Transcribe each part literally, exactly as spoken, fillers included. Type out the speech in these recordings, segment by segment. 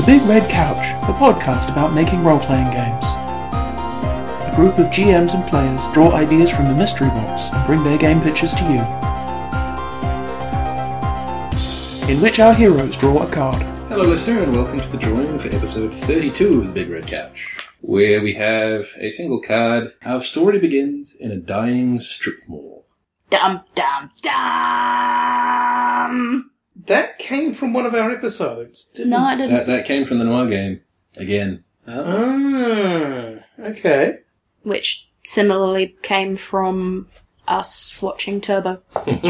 The Big Red Couch, the podcast about making role-playing games. A group of G Ms and players draw ideas from the mystery box and bring their game pitches to you. In which our heroes draw a card. Hello listener and welcome to the drawing for episode thirty-two of The Big Red Couch, where we have a single card. Our story begins in a dying strip mall. Dum dum dum! That came from one of our episodes, didn't No, it? I didn't. That, that came from the Noir game, again. Ah, okay. Which similarly came from us watching Turbo.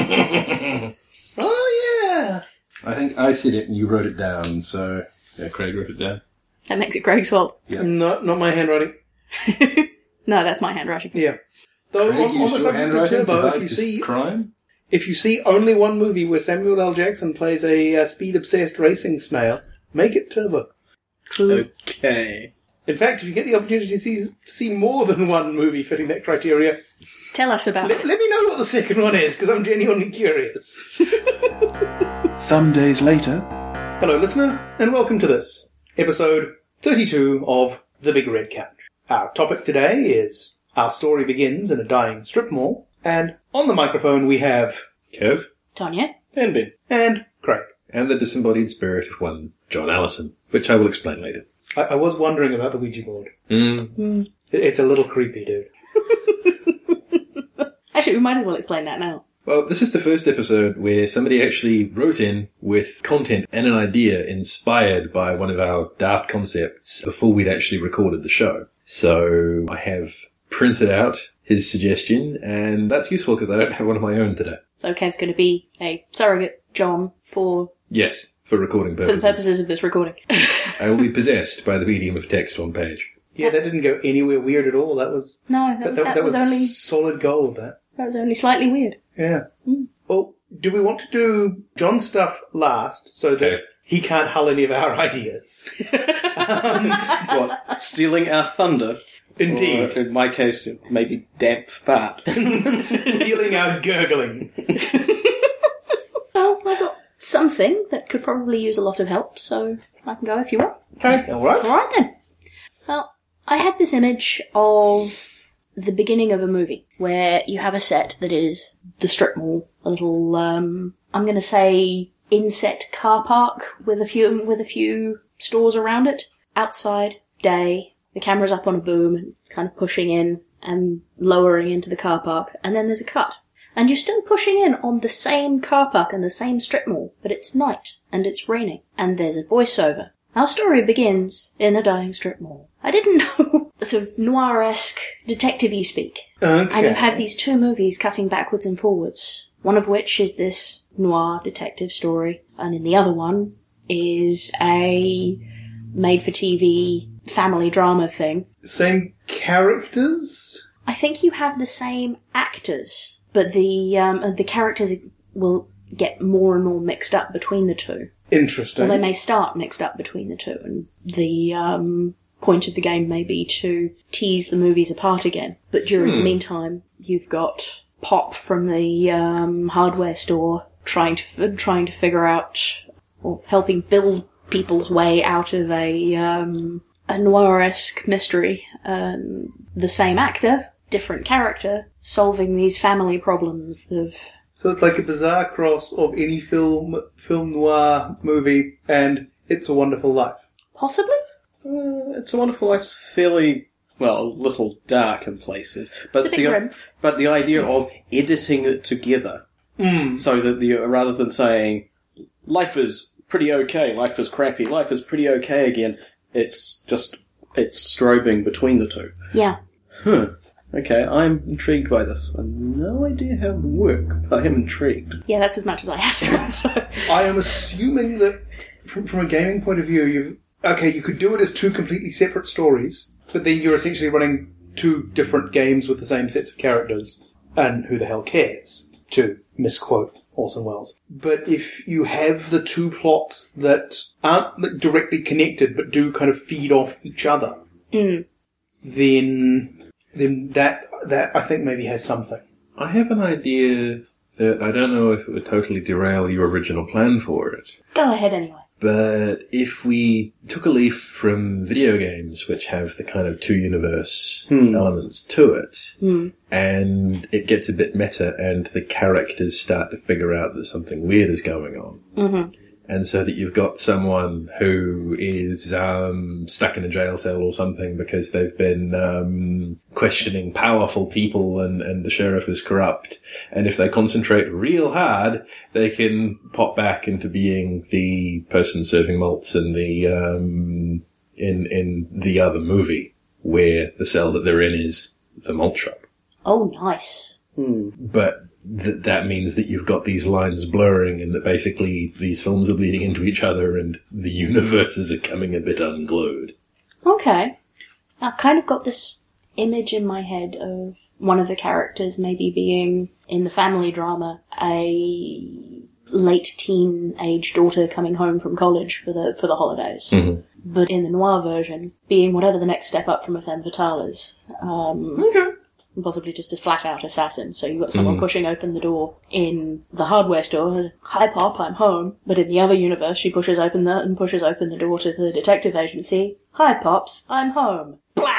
Oh, yeah. I think I said it and you wrote it down, so yeah, Craig wrote it down. That makes it Greg's fault. Yeah. Not, not my handwriting. No, that's my handwriting. Yeah. Though, Craig on, on used the your subject of handwriting to Turbo, hide if you this see... crime? If you see only one movie where Samuel L. Jackson plays a uh, speed-obsessed racing snail, make it Turbo. True. Okay. In fact, if you get the opportunity to see, to see more than one movie fitting that criteria, Tell us about let, it. let me know what the second one is, because I'm genuinely curious. Some days later, Hello, listener, and welcome to this, episode thirty-two of The Big Red Couch. Our topic today is Our Story Begins in a Dying Strip Mall, and on the microphone we have... Kev? Tanya? And Ben. And Craig. And the disembodied spirit of one, John Allison, which I will explain later. I, I was wondering about the Ouija board. Mm. It, it's a little creepy, dude. Actually, we might as well explain that now. Well, this is the first episode where somebody actually wrote in with content and an idea inspired by one of our Dart concepts before we'd actually recorded the show. So I have printed out his suggestion, and that's useful because I don't have one of my own today. So Kev's going to be a surrogate John for, Yes, for recording for the purposes. purposes of this recording. I will be possessed by the medium of text on page. Yeah, that didn't go anywhere weird at all. That was No, that, that, that, that that was, was only solid gold, that. that was only slightly weird. Yeah. Mm. Well, do we want to do John's stuff last so that Okay. he can't hull any of our ideas? um, What? Stealing our thunder? indeed. Or, in my case, maybe damp fart. Stealing our gurgling. Well, I've got something that could probably use a lot of help, so I can go if you want. Okay, alright. Alright then. Well, I had this image of the beginning of a movie where you have a set that is the strip mall, a little, um, I'm going to say inset car park with a few with a few stores around it. Outside, day, the camera's up on a boom and kind of pushing in and lowering into the car park, and then there's a cut. And you're still pushing in on the same car park and the same strip mall, but it's night and it's raining, and there's a voiceover. Our story begins in a dying strip mall. I didn't know sort of noir-esque detective-y speak. Okay. And you have these two movies cutting backwards and forwards, one of which is this noir detective story, and in the other one is a made-for-T V family drama thing. Same characters? I think you have the same actors, but the um, the characters will get more and more mixed up between the two. Interesting. Or they may start mixed up between the two, and the um, point of the game may be to tease the movies apart again. But during Hmm. the meantime, you've got Pop from the um, hardware store trying to f- trying to figure out, or helping build people's way out of a um, a noir-esque mystery. Um, the same actor, different character, solving these family problems of... So it's like a bizarre cross of any film, film noir movie and It's a Wonderful Life. Possibly? Uh, It's a Wonderful Life's fairly, well, a little dark in places. But It's a bit the grim. but the idea of editing it together, Mm. so that the rather than saying life is pretty okay, life is crappy, life is pretty okay again, it's just it's strobing between the two. Yeah. Huh. Okay, I'm intrigued by this. I have no idea how it would work, but I am intrigued. Yeah, that's as much as I have to answer. I am assuming that from, from a gaming point of view, you okay, you could do it as two completely separate stories, but then you're essentially running two different games with the same sets of characters, and who the hell cares, to misquote Orson Welles. But if you have the two plots that aren't directly connected, but do kind of feed off each other, Mm. then then that that I think maybe has something. I have an idea that I don't know if it would totally derail your original plan for it. Go ahead anyway. But if we took a leaf from video games, which have the kind of two universe Hmm. elements to it, Hmm. and it gets a bit meta and the characters start to figure out that something weird is going on. Mm-hmm. And so that you've got someone who is um, stuck in a jail cell or something because they've been um, questioning powerful people and, and the sheriff is corrupt. And if they concentrate real hard, they can pop back into being the person serving malts in the um, in in the other movie, where the cell that they're in is the malt shop. Oh, nice. Hmm. But th- that means that you've got these lines blurring and that basically these films are bleeding into each other and the universes are coming a bit unglued. Okay. I've kind of got this image in my head of one of the characters maybe being, in the family drama, a late teen-age daughter coming home from college for the for the holidays. Mm-hmm. But in the noir version, being whatever the next step up from a femme fatale is. Um, Okay. possibly just a flat-out assassin. So you've got someone Mm. pushing open the door in the hardware store. Hi, Pop, I'm home. But in the other universe, she pushes open the and pushes open the door to the detective agency. Hi, Pops, I'm home. Blam!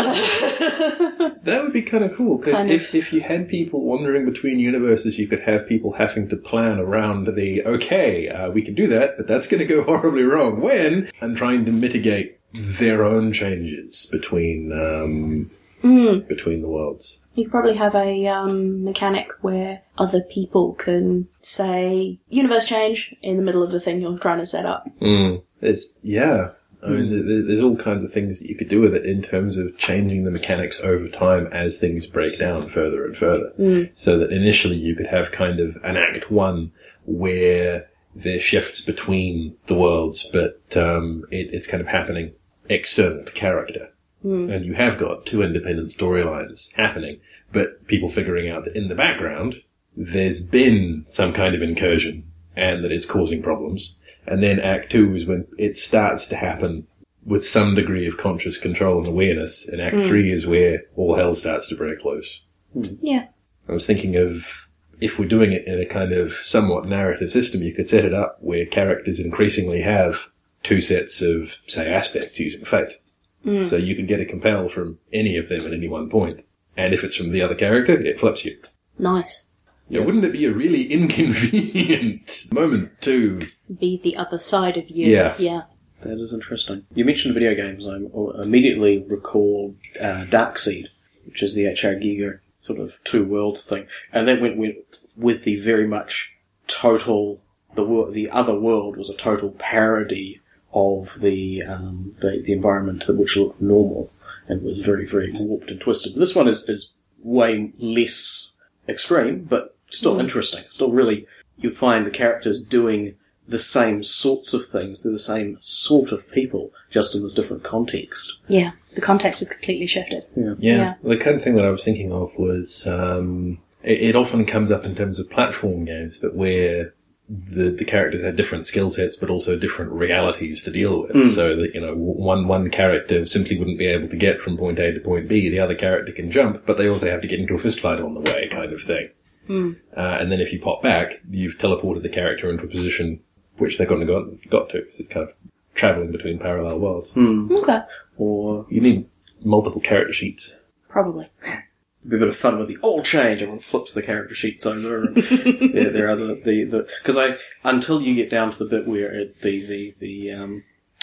That would be kind of cool, because Kind if, of. if you had people wandering between universes, you could have people having to plan around the, okay, uh, we can do that, but that's going to go horribly wrong when, and trying to mitigate their own changes between um, Mm. between the worlds. You could probably have a um, mechanic where other people can say, universe change, in the middle of the thing you're trying to set up. Mm. It's, yeah. I mean, there- there's all kinds of things that you could do with it in terms of changing the mechanics over time as things break down further and further. Mm. So that initially you could have kind of an act one where there shifts between the worlds, but um, it, it's kind of happening external to character. Mm. And you have got two independent storylines happening, but people figuring out that in the background there's been some kind of incursion and that it's causing problems. And then Act Two is when it starts to happen with some degree of conscious control and awareness. And Act Mm. Three is where all hell starts to break loose. Yeah. I was thinking of, if we're doing it in a kind of somewhat narrative system, you could set it up where characters increasingly have two sets of, say, aspects using fate. Mm. So you can get a compel from any of them at any one point. And if it's from the other character, it flips you. Nice. Yeah, wouldn't it be a really inconvenient moment to... Be the other side of you. Yeah. Yeah. That is interesting. You mentioned video games. I immediately recalled uh, Darkseid, which is the H R. Giger sort of two worlds thing, and that went, went with the very much total. The wor- the other world was a total parody of the um, the, the environment that which looked normal and was very very warped and twisted. This one is is way less extreme, but still Mm. interesting. Still really, you'd find the characters doing the same sorts of things. They're the same sort of people, just in this different context. Yeah. The context is completely shifted. Yeah. Yeah, Yeah. the kind of thing that I was thinking of was, um, it, it often comes up in terms of platform games, but where the, the characters have different skill sets, but also different realities to deal with. Mm. So that, you know, one, one character simply wouldn't be able to get from point A to point B. The other character can jump, but they also have to get into a fist fight on the way, kind of thing. Mm. Uh, and then if you pop back, you've teleported the character into a position which they've got, got, got to. It's kind of travelling between parallel worlds. Hmm. Okay. Or You need multiple character sheets. Probably. be a bit of fun with the all change. Everyone flips the character sheets over. And there, there are the the the because I until you get down to the bit where it, the the the um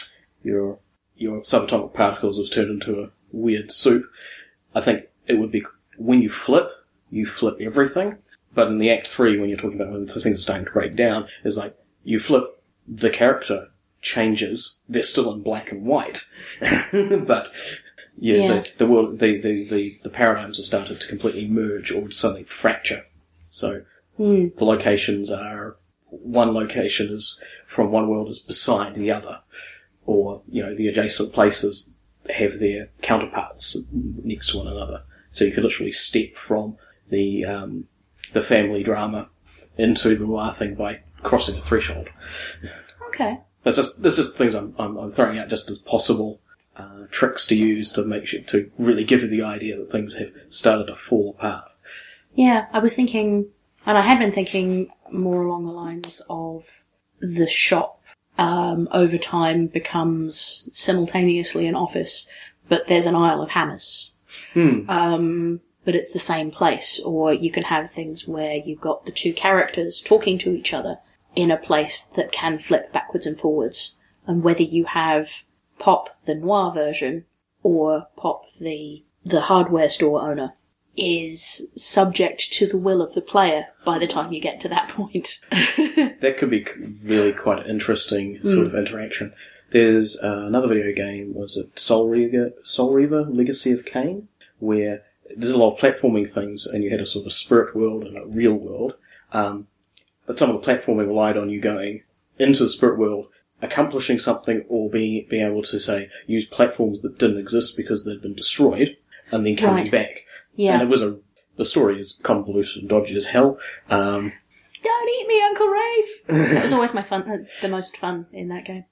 your your subatomic particles have turned into a weird soup. I think it would be when you flip, you flip everything. But in the Act Three, when you're talking about when things are starting to break down, is like you flip the character changes. They're still in black and white, but. Yeah, Yeah. The, the world, the, the, the, the paradigms have started to completely merge or suddenly fracture. So Hmm. the locations are one location is from one world is beside the other, or you know the adjacent places have their counterparts next to one another. So you could literally step from the um, the family drama into the noir thing by crossing a threshold. Okay. That's just this is things I'm, I'm I'm throwing out just as possible. Uh, tricks to use to make sure to really give you the idea that things have started to fall apart. Yeah, I was thinking, and I had been thinking more along the lines of the shop um, over time becomes simultaneously an office, but there's an Isle of Hammers. Hmm. Um, but it's the same place. Or you can have things where you've got the two characters talking to each other in a place that can flip backwards and forwards. And whether you have Pop, the noir version, or Pop, the the hardware store owner, is subject to the will of the player by the time you get to that point. That could be c- really quite an interesting sort Mm. of interaction. There's uh, another video game, was it Soul Reaver, Soul Reaver Legacy of Kain, where it did a lot of platforming things, and you had a sort of a spirit world and a real world. Um, but some of the platforming relied on you going into the spirit world, accomplishing something, or being being able to, say, use platforms that didn't exist because they'd been destroyed, and then coming Right. back. Yeah. And it was a the story is convoluted and dodgy as hell. Um, Don't eat me, Uncle Rafe! That was always my fun, the most fun in that game.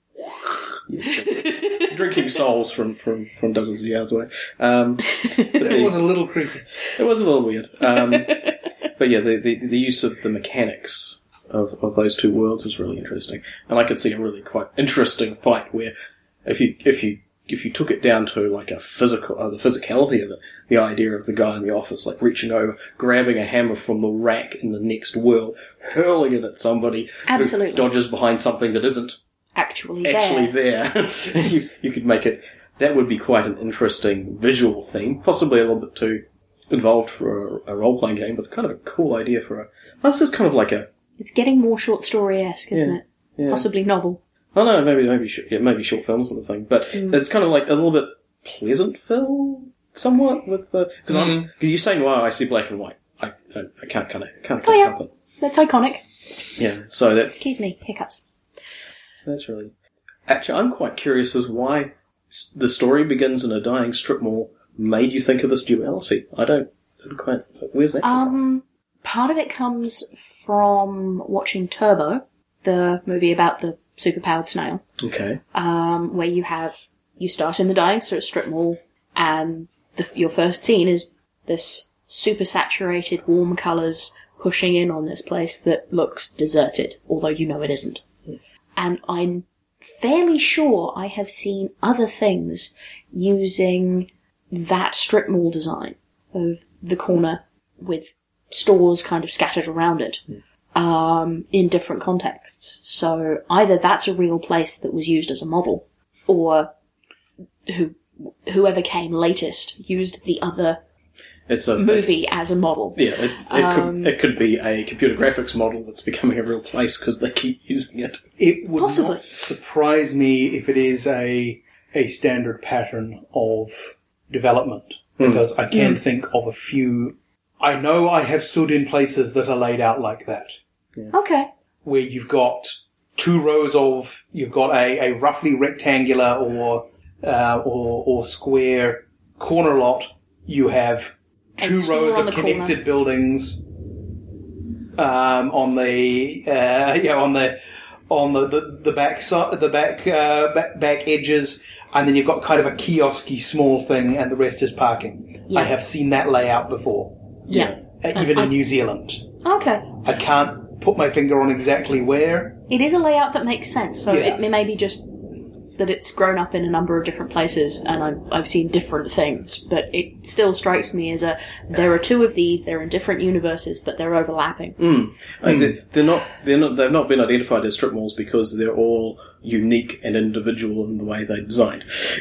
drinking souls from, from, from dozens of yards away. Um, but It the- was a little creepy. It was a little weird. Um, but yeah, the, the the use of the mechanics of, of those two worlds was really interesting. And I could see a really quite interesting fight where if you if you if you took it down to like a physical uh, the physicality of it, the idea of the guy in the office like reaching over, grabbing a hammer from the rack in the next world, hurling it at somebody Absolutely. who dodges behind something that isn't Actually, actually there. there. you, you could make it. That would be quite an interesting visual theme, possibly a little bit too involved for a, a role-playing game, but kind of a cool idea for a... This is kind of like a... It's getting more short story-esque, isn't Yeah, it? yeah. Possibly novel. Oh no, maybe maybe sh- yeah, maybe short film sort of thing, but Mm. it's kind of like a little bit Pleasantville, somewhat with the because I'm Mm. because you say noir, I see black and white. I I, I can't kind of can't Oh, yeah. help it. That's iconic. Yeah, so that's Excuse me, hiccups. that's really actually I'm quite curious as why s- the story begins in a dying strip mall made you think of this duality. I don't, I don't quite. Where's that? come from? Um, part of it comes from watching Turbo, the movie about the superpowered snail, Okay. um, where you have, you start in the dying strip mall, and the, your first scene is this super saturated, warm colours pushing in on this place that looks deserted, although you know it isn't. And I'm fairly sure I have seen other things using that strip mall design of the corner with stores kind of scattered around it, um, in different contexts. So either that's a real place that was used as a model, or who whoever came latest used the other It's a movie as a model. Yeah, it, it Um, could it could be a computer graphics model that's becoming a real place because they keep using it. It would Possibly. not surprise me if it is a a standard pattern of development, because I can think of a few. I know I have stood in places that are laid out like that, Okay. where you've got two rows of, you've got a, a roughly rectangular or uh, or, or square corner lot. You have two store rows on of the connected corner. buildings um, on the uh, yeah on the on the, the, the back side, the back, uh, back back edges, and then you've got kind of a kiosky small thing, and the rest is parking. Yeah. I have seen that layout before, Yeah. uh, even I- in New Zealand. Okay. I can't put my finger on exactly where. It is a layout that makes sense, so Yeah. it may be just that it's grown up in a number of different places, and I've, I've seen different things, but it still strikes me as a, there are two of these, they're in different universes, but they're overlapping. Mm. Like they're, they're not they're not they've not been identified as strip malls because they're all unique and individual in the way they're designed.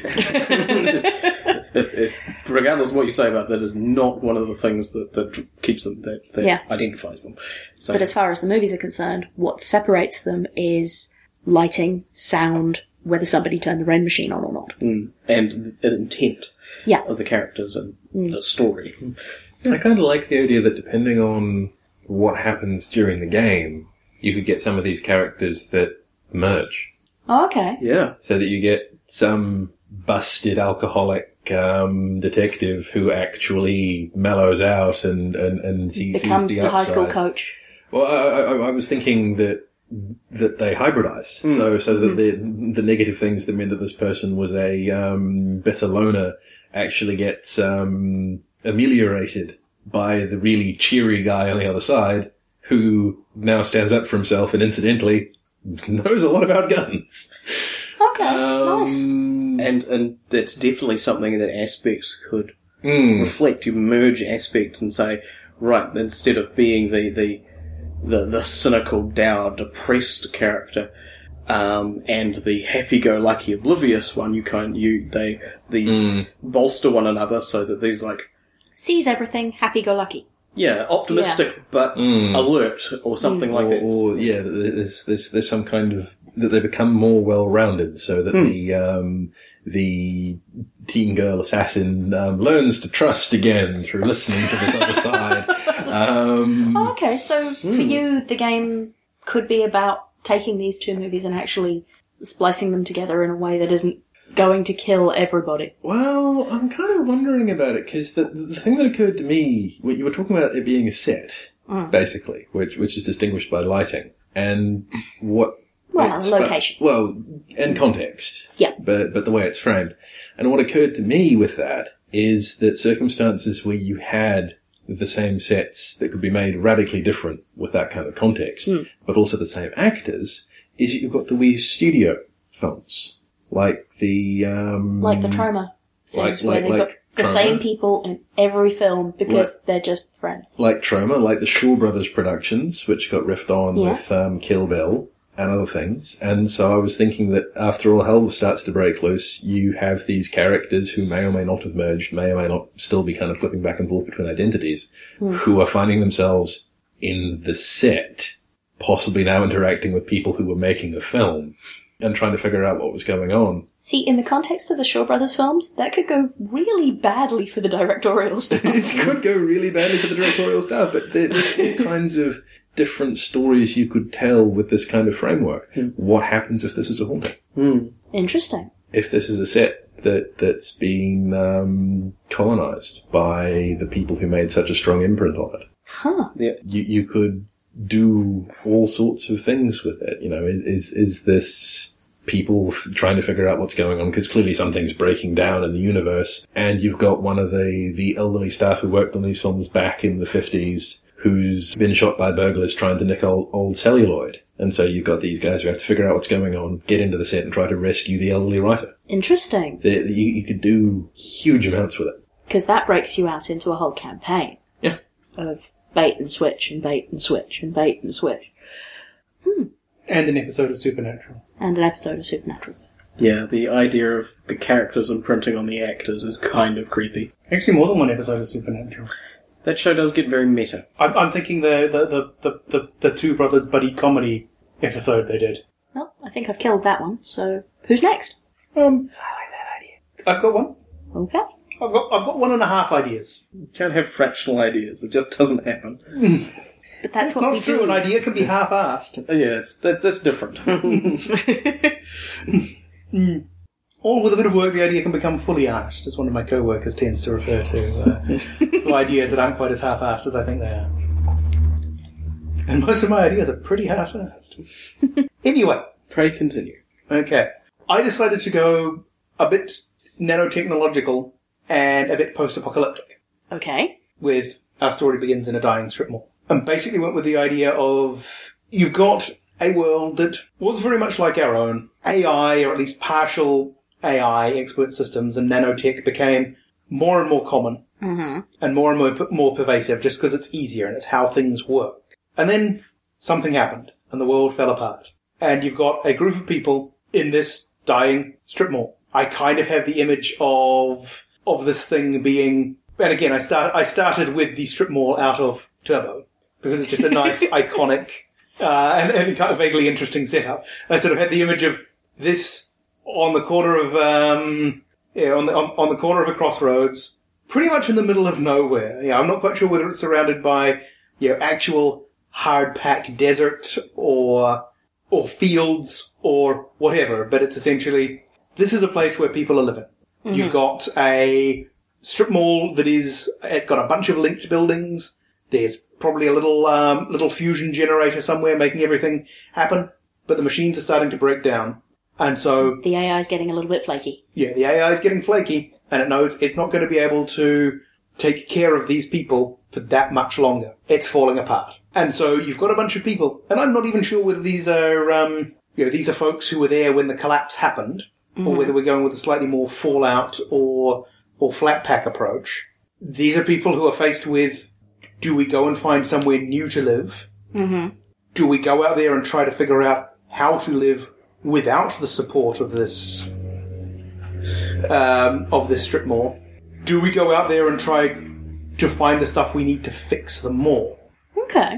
Regardless of what you say about that, is not one of the things that, that keeps them that, that Yeah. identifies them. So But as far as the movies are concerned, what separates them is lighting, sound, whether somebody turned the rain machine on or not. mm, and the intent Yeah. of the characters and the story. I kind of like the idea that depending on what happens during the game, you could get some of these characters that merge. Oh, okay. Yeah. So that you get some busted alcoholic um, detective who actually mellows out and, and, and sees, Becomes sees the, the, high school upside. coach. Well, I, I, I was thinking that that they hybridize, so so that the the negative things that meant that this person was a um, bitter loner actually gets um, ameliorated by the really cheery guy on the other side, who now stands up for himself and incidentally knows a lot about guns. Okay, nice. Um, And and that's definitely something that aspects could mm, reflect. You merge aspects and say, right, instead of being the the the, the cynical, dour, depressed character, um, and the happy-go-lucky, oblivious one, you kind you they these Mm. bolster one another so that these like Sees everything, happy-go-lucky. yeah optimistic but Mm. alert or something like or, that. or yeah, there's, there's there's some kind of that they become more well-rounded, so that the um, the teen girl assassin um, learns to trust again through listening to this other side. Um, Oh, okay, so for you, the game could be about taking these two movies and actually splicing them together in a way that isn't going to kill everybody. Well, I'm kind of wondering about it, because the, the thing that occurred to me, when you were talking about it being a set, Mm. basically, which which is distinguished by lighting, and what... Well, it's- location. but- well, and context. Yeah. But, but the way it's framed. And what occurred to me with that is that circumstances where you had the same sets that could be made radically different with that kind of context, Mm. but also the same actors, is that you've got the Wii Studio films. Like the... Um, Like the Trauma things, like- where like- they've like got the Troma. same people in every film because they're just friends. Like Troma, like the Shaw Brothers productions, which got riffed on Yeah. with um, Kill Bill and other things. And so I was thinking that after all hell starts to break loose, you have these characters who may or may not have merged, may or may not still be kind of flipping back and forth between identities, who are finding themselves in the set, possibly now interacting with people who were making the film and trying to figure out what was going on. See, in the context of the Shaw Brothers films, that could go really badly for the directorial stuff. It could go really badly for the directorial staff, but there- there's all kinds of different stories you could tell with this kind of framework. What happens if this is a haunting? Hmm. Interesting. If this is a set that that's been um, colonized by the people who made such a strong imprint on it, Huh. you you could do all sorts of things with it. You know, is is, is this people f- trying to figure out what's going on, because clearly something's breaking down in the universe, and you've got one of the, the elderly staff who worked on these films back in the fifties who's been shot by burglars trying to nick old, old celluloid. And so you've got these guys who have to figure out what's going on, get into the set and try to rescue the elderly writer. Interesting. The, the, you, you could do huge amounts with it. Because that breaks you out into a whole campaign. Yeah. Of bait and switch and bait and switch and bait and switch. And an episode of Supernatural. And an episode of Supernatural. Yeah, the idea of the characters imprinting on the actors is kind of creepy. Actually, more than one episode of Supernatural. That show does get very meta. I'm, I'm thinking the the, the, the, the the Two Brothers buddy comedy episode they did. Well, I think I've killed that one, so who's next? Um, I like that idea. I've got one. Okay. I've got I've got one and a half ideas. You can't have fractional ideas. It just doesn't happen. But that's what Not we true. do. An idea can be half-assed. Uh, Yeah, it's, that, that's different. Or with a bit of work, the idea can become fully arsed, as one of my co-workers tends to refer to, uh, to ideas that aren't quite as half-assed as I think they are. And most of my ideas are pretty half-assed. Anyway, Pray continue. okay. I decided to go a bit nanotechnological and a bit post-apocalyptic Okay. with Our Story Begins in a Dying Strip Mall. And basically went with the idea of you've got a world that was very much like our own. A I, or at least partial A I, expert systems and nanotech became more and more common Mm-hmm. and more and more, more pervasive just because it's easier and it's how things work. And then something happened and the world fell apart. And you've got a group of people in this dying strip mall. I kind of have the image of of this thing being... And again, I start I started with the strip mall out of Turbo because it's just a nice, iconic, uh, and, and kind of vaguely interesting setup. I sort of had the image of this on the corner of, um, yeah, on the, on, on the corner of a crossroads, pretty much in the middle of nowhere. Yeah, I'm not quite sure whether it's surrounded by, you know, actual hard-packed desert or, or fields or whatever, but it's essentially, this is a place where people are living. Mm-hmm. You've got a strip mall that is, it's got a bunch of linked buildings. There's probably a little, um, little fusion generator somewhere making everything happen, but the machines are starting to break down. And so, The A I is getting a little bit flaky. yeah, the A I is getting flaky, and it knows it's not going to be able to take care of these people for that much longer. It's falling apart. And so you've got a bunch of people, and I'm not even sure whether these are, um, you know, these are folks who were there when the collapse happened, mm-hmm. or whether we're going with a slightly more Fallout or or flat pack approach. These are people who are faced with: do we go and find somewhere new to live? Mm-hmm. Do we go out there and try to figure out how to live without the support of this um, of this strip mall? Do we go out there and try to find the stuff we need to fix the mall? Okay.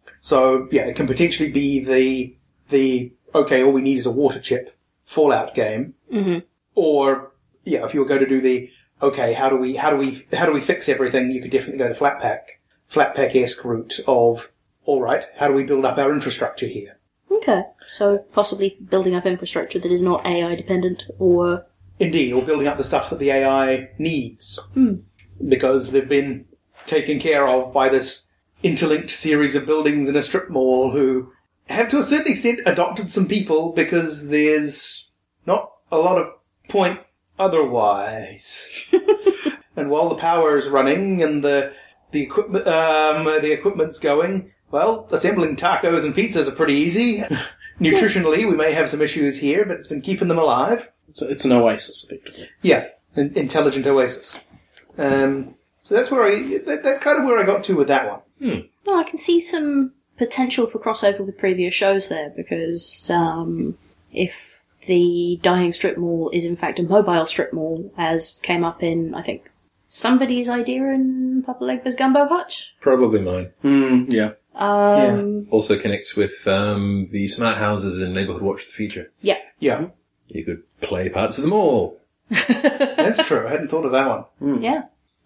So, yeah, it can potentially be the, the okay, all we need is a water chip Fallout game. Mm-hmm. Or, yeah, if you were going to do the, okay, how do we, how do we, how do we fix everything? You could definitely go the flat pack, flat pack-esque route of, alright, how do we build up our infrastructure here? Okay. So, possibly building up infrastructure that is not A I dependent, or... Indeed, or building up the stuff that the A I needs. Mm. Because they've been taken care of by this interlinked series of buildings in a strip mall who have to a certain extent adopted some people because there's not a lot of point otherwise. And while the power is running and the the equipment um, the equipment's going, well, assembling tacos and pizzas are pretty easy. Nutritionally, we may have some issues here, but it's been keeping them alive. It's, a, it's an oasis, effectively. Yeah, an intelligent oasis. Um, so that's where I that, that's kind of where I got to with that one. Hmm. No, I can see some potential for crossover with previous shows there, because um, if the Dying Strip Mall is in fact a mobile strip mall, as came up in, I think, somebody's idea in Papa Legba's Gumbo Hut. Probably mine. Mm, yeah. Um, Also connects with um, the smart houses in Neighbourhood Watch the Future. yeah. Yeah, You could play parts of them all. that's true. I hadn't thought of that one. Mm. Yeah.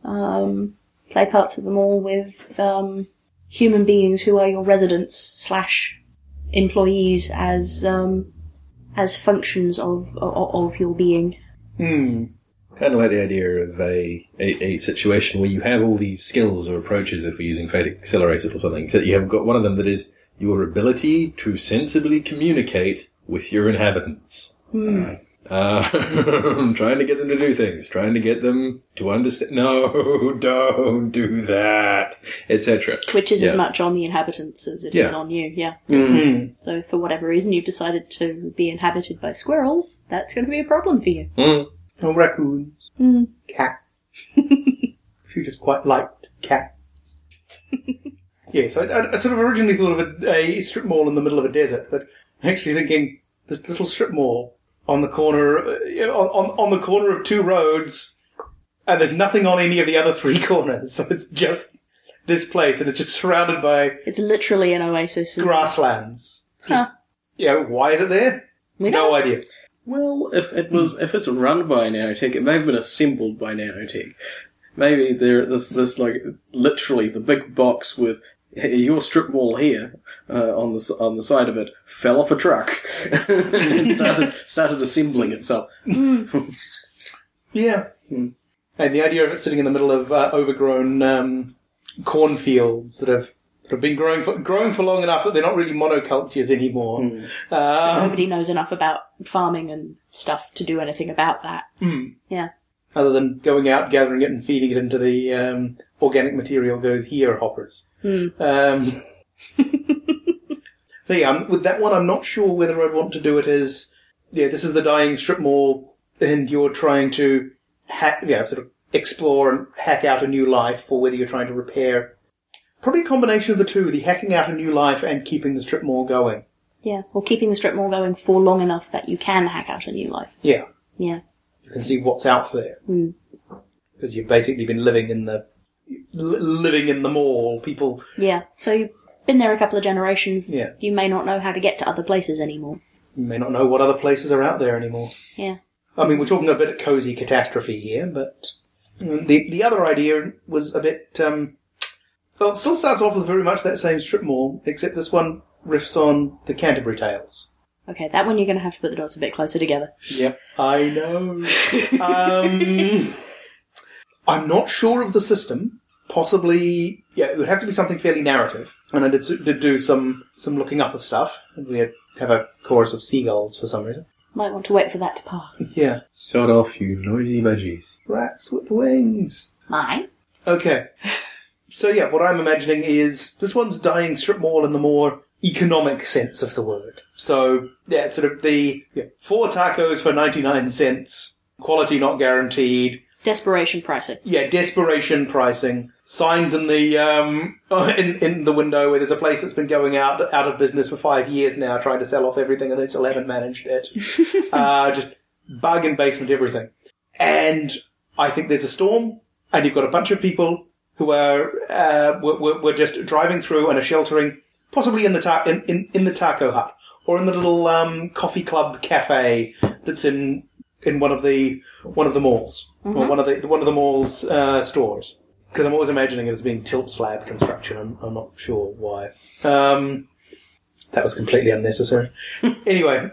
Um, play parts of them all with um, human beings who are your residents slash employees as um, as functions of, of of your being. Hmm. Kind of like the idea of a, a, a situation where you have all these skills or approaches, if we're using Fate Accelerated or something, except you have got one of them that is your ability to sensibly communicate with your inhabitants. Mm. Uh, trying to get them to do things, trying to get them to understand, no, don't do that, et cetera. Which is Yeah. as much on the inhabitants as it is Yeah. on you, yeah. Hmm. So if for whatever reason you've decided to be inhabited by squirrels, that's going to be a problem for you. Mm. Or raccoons. Mm. Cat. She just quite liked cats. Yes, I, I, I sort of originally thought of a, a strip mall in the middle of a desert, but I'm actually thinking this little strip mall on the corner, uh, you know, on, on the corner of two roads, and there's nothing on any of the other three corners, so it's just this place, and it's just surrounded by It's literally an oasis. grasslands. Just, Huh. you know, why is it there? We No don't- idea. Well, if it was, if it's run by nanotech, it may have been assembled by nanotech. Maybe there, this, this like literally the big box with "Hey, your strip mall here uh, on the s- on the side of it fell off a truck and started started assembling itself. Yeah. And the idea of it sitting in the middle of uh, overgrown um, cornfields that have that have been growing for growing for long enough that they're not really monocultures anymore. Um, Nobody knows enough about farming and stuff to do anything about that. mm. Yeah. Other than going out, gathering it, and feeding it into the um, organic material goes here hoppers. Mm. Um, so yeah, um, with that one, I'm not sure whether I'd want to do it as yeah, this is the Dying Strip Mall, and you're trying to hack, yeah, sort of explore and hack out a new life, or whether you're trying to repair. Probably a combination of the two, the hacking out a new life and keeping the strip mall going. Yeah. Or keeping the strip mall going for long enough that you can hack out a new life. Yeah. Yeah. You can see what's out there. Mm. Because you've basically been living in the li- living in the mall. People, Yeah. So you've been there a couple of generations. Yeah. You may not know how to get to other places anymore. you may not know what other places are out there anymore. Yeah. I mean, we're talking a bit of cozy catastrophe here, but mm, the the other idea was a bit. Um, well, it still starts off with very much that same strip mall, except this one riffs on the Canterbury Tales. Okay, that one you're going to have to put the dots a bit closer together. Yep. I know. um, I'm not sure of the system. Possibly, yeah, it would have to be something fairly narrative. And I did, did do some, some looking up of stuff. And we had, have a chorus of seagulls for some reason. Might want to wait for that to pass. Yeah. Start off, you noisy budgies. Rats with wings. Mine? Okay. so yeah, what I'm imagining is this one's dying strip mall in the more economic sense of the word. So yeah, it's sort of the yeah, four tacos for ninety-nine cents, quality not guaranteed. Desperation pricing. Yeah, desperation pricing. Signs in the um in in the window where there's a place that's been going out out of business for five years now, trying to sell off everything, and they still haven't managed it. uh, just bargain basement everything. And I think there's a storm, and you've got a bunch of people who are uh, we're, we're just driving through and are sheltering, possibly in the ta- in, in in the taco hut or in the little um coffee club cafe that's in. in one of the one of the malls, mm-hmm. or one of the one of the mall's uh, stores. Because I'm always imagining it as being tilt slab construction. I'm, I'm not sure why. Um, that was completely unnecessary. Anyway,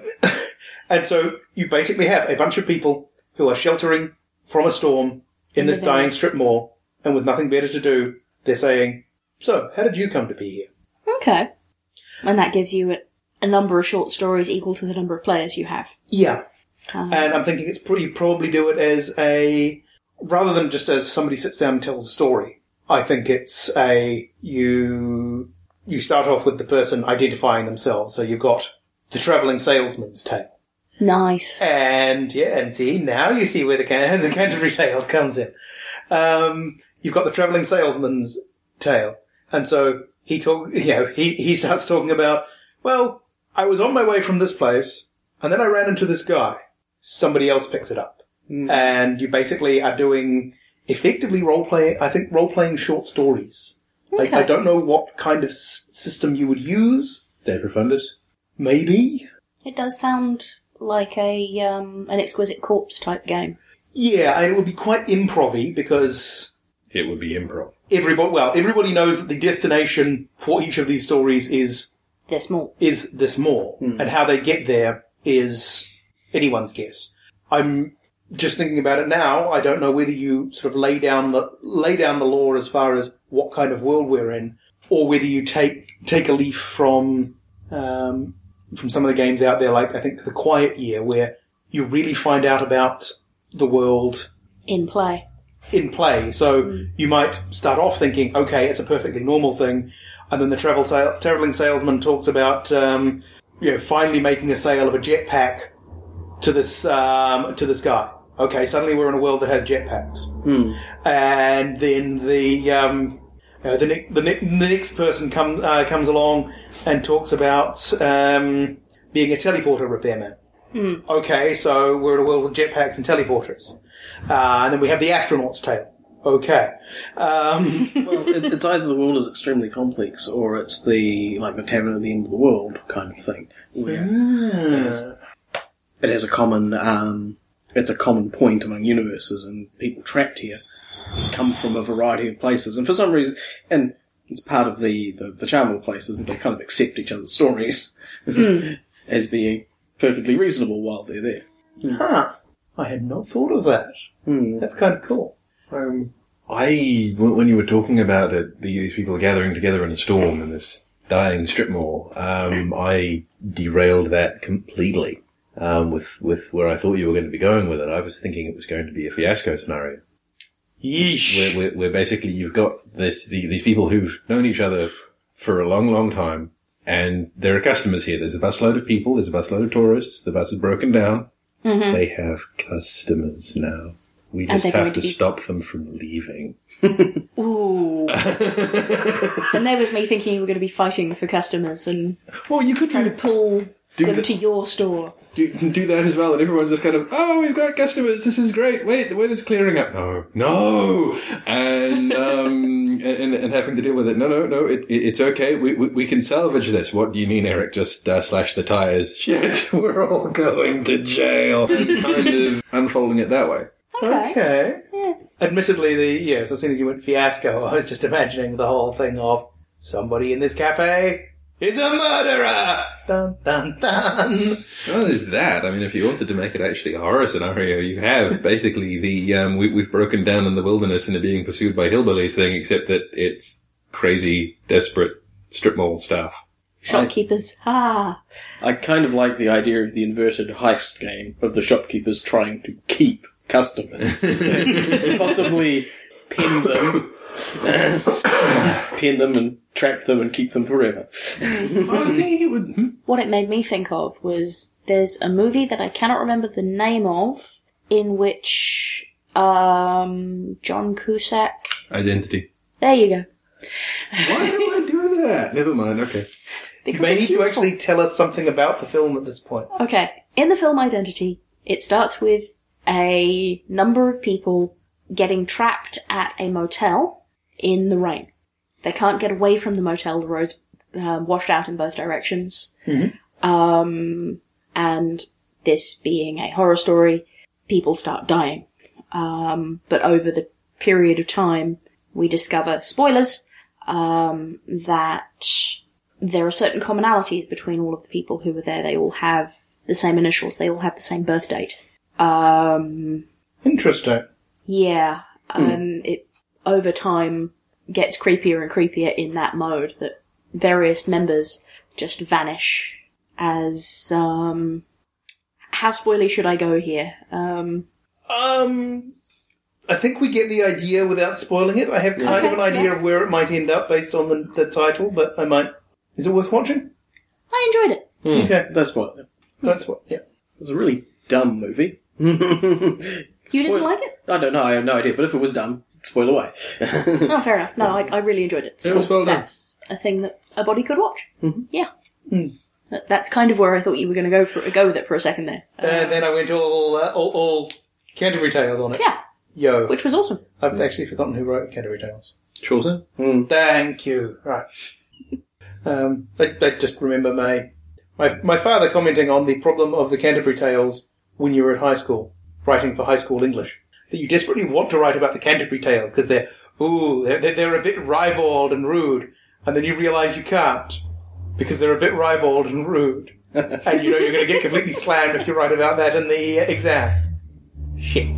and so you basically have a bunch of people who are sheltering from a storm in, in this dying strip mall, and with nothing better to do, they're saying, "So, how did you come to be here?" Okay, and that gives you a, a number of short stories equal to the number of players you have. Yeah. Um, And I'm thinking it's pretty probably do it as a, rather than just as somebody sits down and tells a story. I think it's a, you, you start off with the person identifying themselves. So you've got the travelling salesman's tale. Nice. And yeah, and see, now you see where the, Can- the Canterbury Tales comes in. Um, you've got the travelling salesman's tale. And so he talk, you know, he, he starts talking about, well, I was on my way from this place and then I ran into this guy. Somebody else picks it up. Mm. And you basically are doing effectively role-play, I think role-playing short stories. Okay. I, I don't know what kind of s- system you would use. Day Profundus? Maybe. It does sound like a um, an Exquisite Corpse type game. Yeah, and it would be quite improv-y because It would be improv. everybody, well, everybody knows that the destination for each of these stories is They're small. is this mall. Mm. And how they get there is anyone's guess. I'm just thinking about it now. I don't know whether you sort of lay down the lay down the law as far as what kind of world we're in, or whether you take take a leaf from um, from some of the games out there, like I think The Quiet Year, where you really find out about the world In play. in play. So you might start off thinking, okay, it's a perfectly normal thing, and then the travel sale, traveling salesman talks about um, you know finally making a sale of a jetpack to this um, to this guy. Okay, suddenly we're in a world that has jetpacks, Hmm. and then the um, uh, the, ne- the, ne- the next person comes uh, comes along and talks about um, being a teleporter repairman. Hmm. Okay, so we're in a world with jetpacks and teleporters, uh, and then we have the astronaut's tale. Okay, um, Well, it, it's either the world is extremely complex, or it's the like the tavern at the end of the world kind of thing. Where ah. it has a common, um, it's a common point among universes, and people trapped here come from a variety of places, and for some reason, and it's part of the the, the charm of the place is that they kind of accept each other's stories Mm. as being perfectly reasonable while they're there. Huh. I had not thought of that. Hmm. That's kind of cool. Um, I, when when you were talking about it, these people gathering together in a storm in this dying strip mall, um, I derailed that completely. Um, with, with where I thought you were going to be going with it. I was thinking it was going to be a fiasco scenario. Yeesh. Where, where, where basically you've got this, the, these people who've known each other for a long, long time, and there are customers here. There's a busload of people, there's a busload of tourists, the bus is broken down. Mm-hmm. They have customers now. We And just they're have going to to be- stop them from leaving. Ooh. And there was me thinking you were going to be fighting for customers and Well, you could trying to do, pull do them the- to your store. do, do that as well, and everyone's just kind of, oh, we've got customers, this is great, wait, the weather's clearing up. No, no! And, um, and, and having to deal with it. No, no, no, it, it, it's okay, we, we, we can salvage this. What do you mean, Eric? Just uh, slash the tires. Shit, we're all going to jail. Kind of unfolding it that way. Okay. Okay. Yeah. Admittedly, the yes, as soon as you went fiasco, I was just imagining the whole thing of somebody in this cafe is a murderer. Dun dun dun. Well, there's that. I mean, if you wanted to make it actually a horror scenario, you have basically the um, we, we've broken down in the wilderness and are being pursued by hillbillies thing, except that it's crazy, desperate strip mall stuff. Shopkeepers. Ah. I kind of like the idea of the inverted heist game of the shopkeepers trying to keep customers, possibly pin them Pen them and trap them and keep them forever. I was thinking it would. Hmm? What it made me think of was there's a movie that I cannot remember the name of in which um, John Cusack. Identity. There you go. Why do I do that? Never mind. Okay. Because You may need it's to useful. actually tell us something about the film at this point. Okay, in the film Identity, it starts with a number of people getting trapped at a motel in the rain. They can't get away from the motel, the road's um, washed out in both directions. Mm-hmm. Um, and this being a horror story, people start dying. Um, but over the period of time, we discover, spoilers, um, that there are certain commonalities between all of the people who were there. They all have the same initials. They all have the same birth date. Um, Interesting. yeah. Um, it, over time, gets creepier and creepier in that mode that various members just vanish as, um, how spoily should I go here? Um, Um, I think we get the idea without spoiling it. I have kind Okay, of an idea yeah. of where it might end up based on the, the title, but I might... Is it worth watching? I enjoyed it. Hmm. Okay. That's what. It That's what... Yeah. was a really dumb movie. You didn't like it? I don't know. I have no idea. But if it was dumb, spoil away. Oh, fair enough. No, I, I really enjoyed it. It's It was cool. well done. That's a thing that a body could watch. Mhm. Yeah. Mm. That- That's kind of where I thought you were going to go for go with it for a second there. And then I went all, uh, all, all Canterbury Tales on it. Yeah, Yo. which was awesome. I've actually forgotten who wrote Canterbury Tales. Chaucer? Hmm. Thank you. Right. Um, I, I just remember my, my my father commenting on the problem of the Canterbury Tales when you were at high school, writing for high school English. That you desperately want to write about the Canterbury Tales because they're, ooh, they're, they're a bit ribald and rude. And then you realise you can't because they're a bit ribald and rude. And you know you're going to get completely slammed if you write about that in the uh, exam. Shit.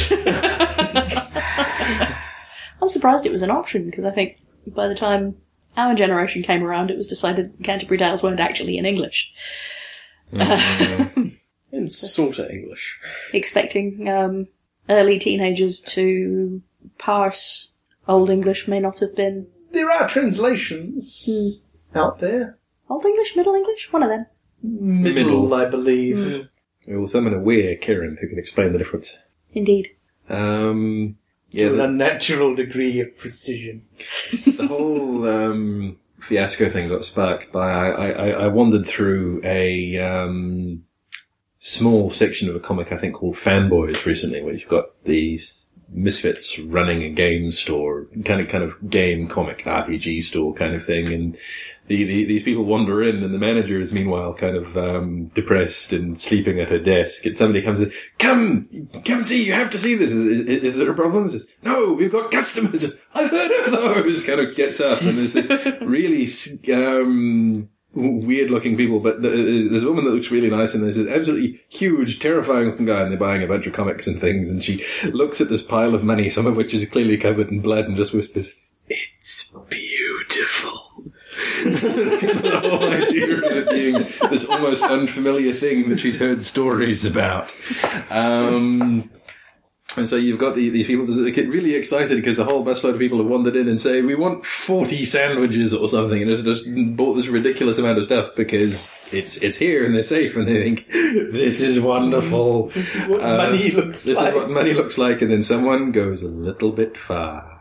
I'm surprised it was an option because I think by the time our generation came around, it was decided Canterbury Tales weren't actually in English. In sort of English. Expecting um, early teenagers to parse Old English may not have been There are translations Hmm. out there. Old English, Middle English, one of them. Middle, Middle. I believe. Mm. We'll summon a were Karen who can explain the difference. Indeed. Um, yeah, To an the, unnatural degree of precision. the whole um, fiasco thing got sparked by I, I, I wandered through a um, small section of a comic I think called Fanboys recently, where you've got these misfits running a game store, kind of kind of game comic R P G store kind of thing, and the, the these people wander in, and the manager is meanwhile kind of um, depressed and sleeping at her desk. And somebody comes in, come, come see, you have to see this. Is, is, is there a problem? Says, no, we've got customers. I've heard of those. Kind of gets up, and there's this really um, weird-looking people, but there's a woman that looks really nice, and there's this absolutely huge, terrifying-looking guy, and they're buying a bunch of comics and things, and she looks at this pile of money, some of which is clearly covered in blood, and just whispers, "It's beautiful." The whole idea of it being this almost unfamiliar thing that she's heard stories about. Um... And so you've got the, these people that get really excited because a whole busload of people have wandered in and say, we want forty sandwiches or something, and just, just bought this ridiculous amount of stuff because it's it's here and they're safe, and they think, this is wonderful. This is what Uh, money looks This like. is what money looks like, and then someone goes a little bit far.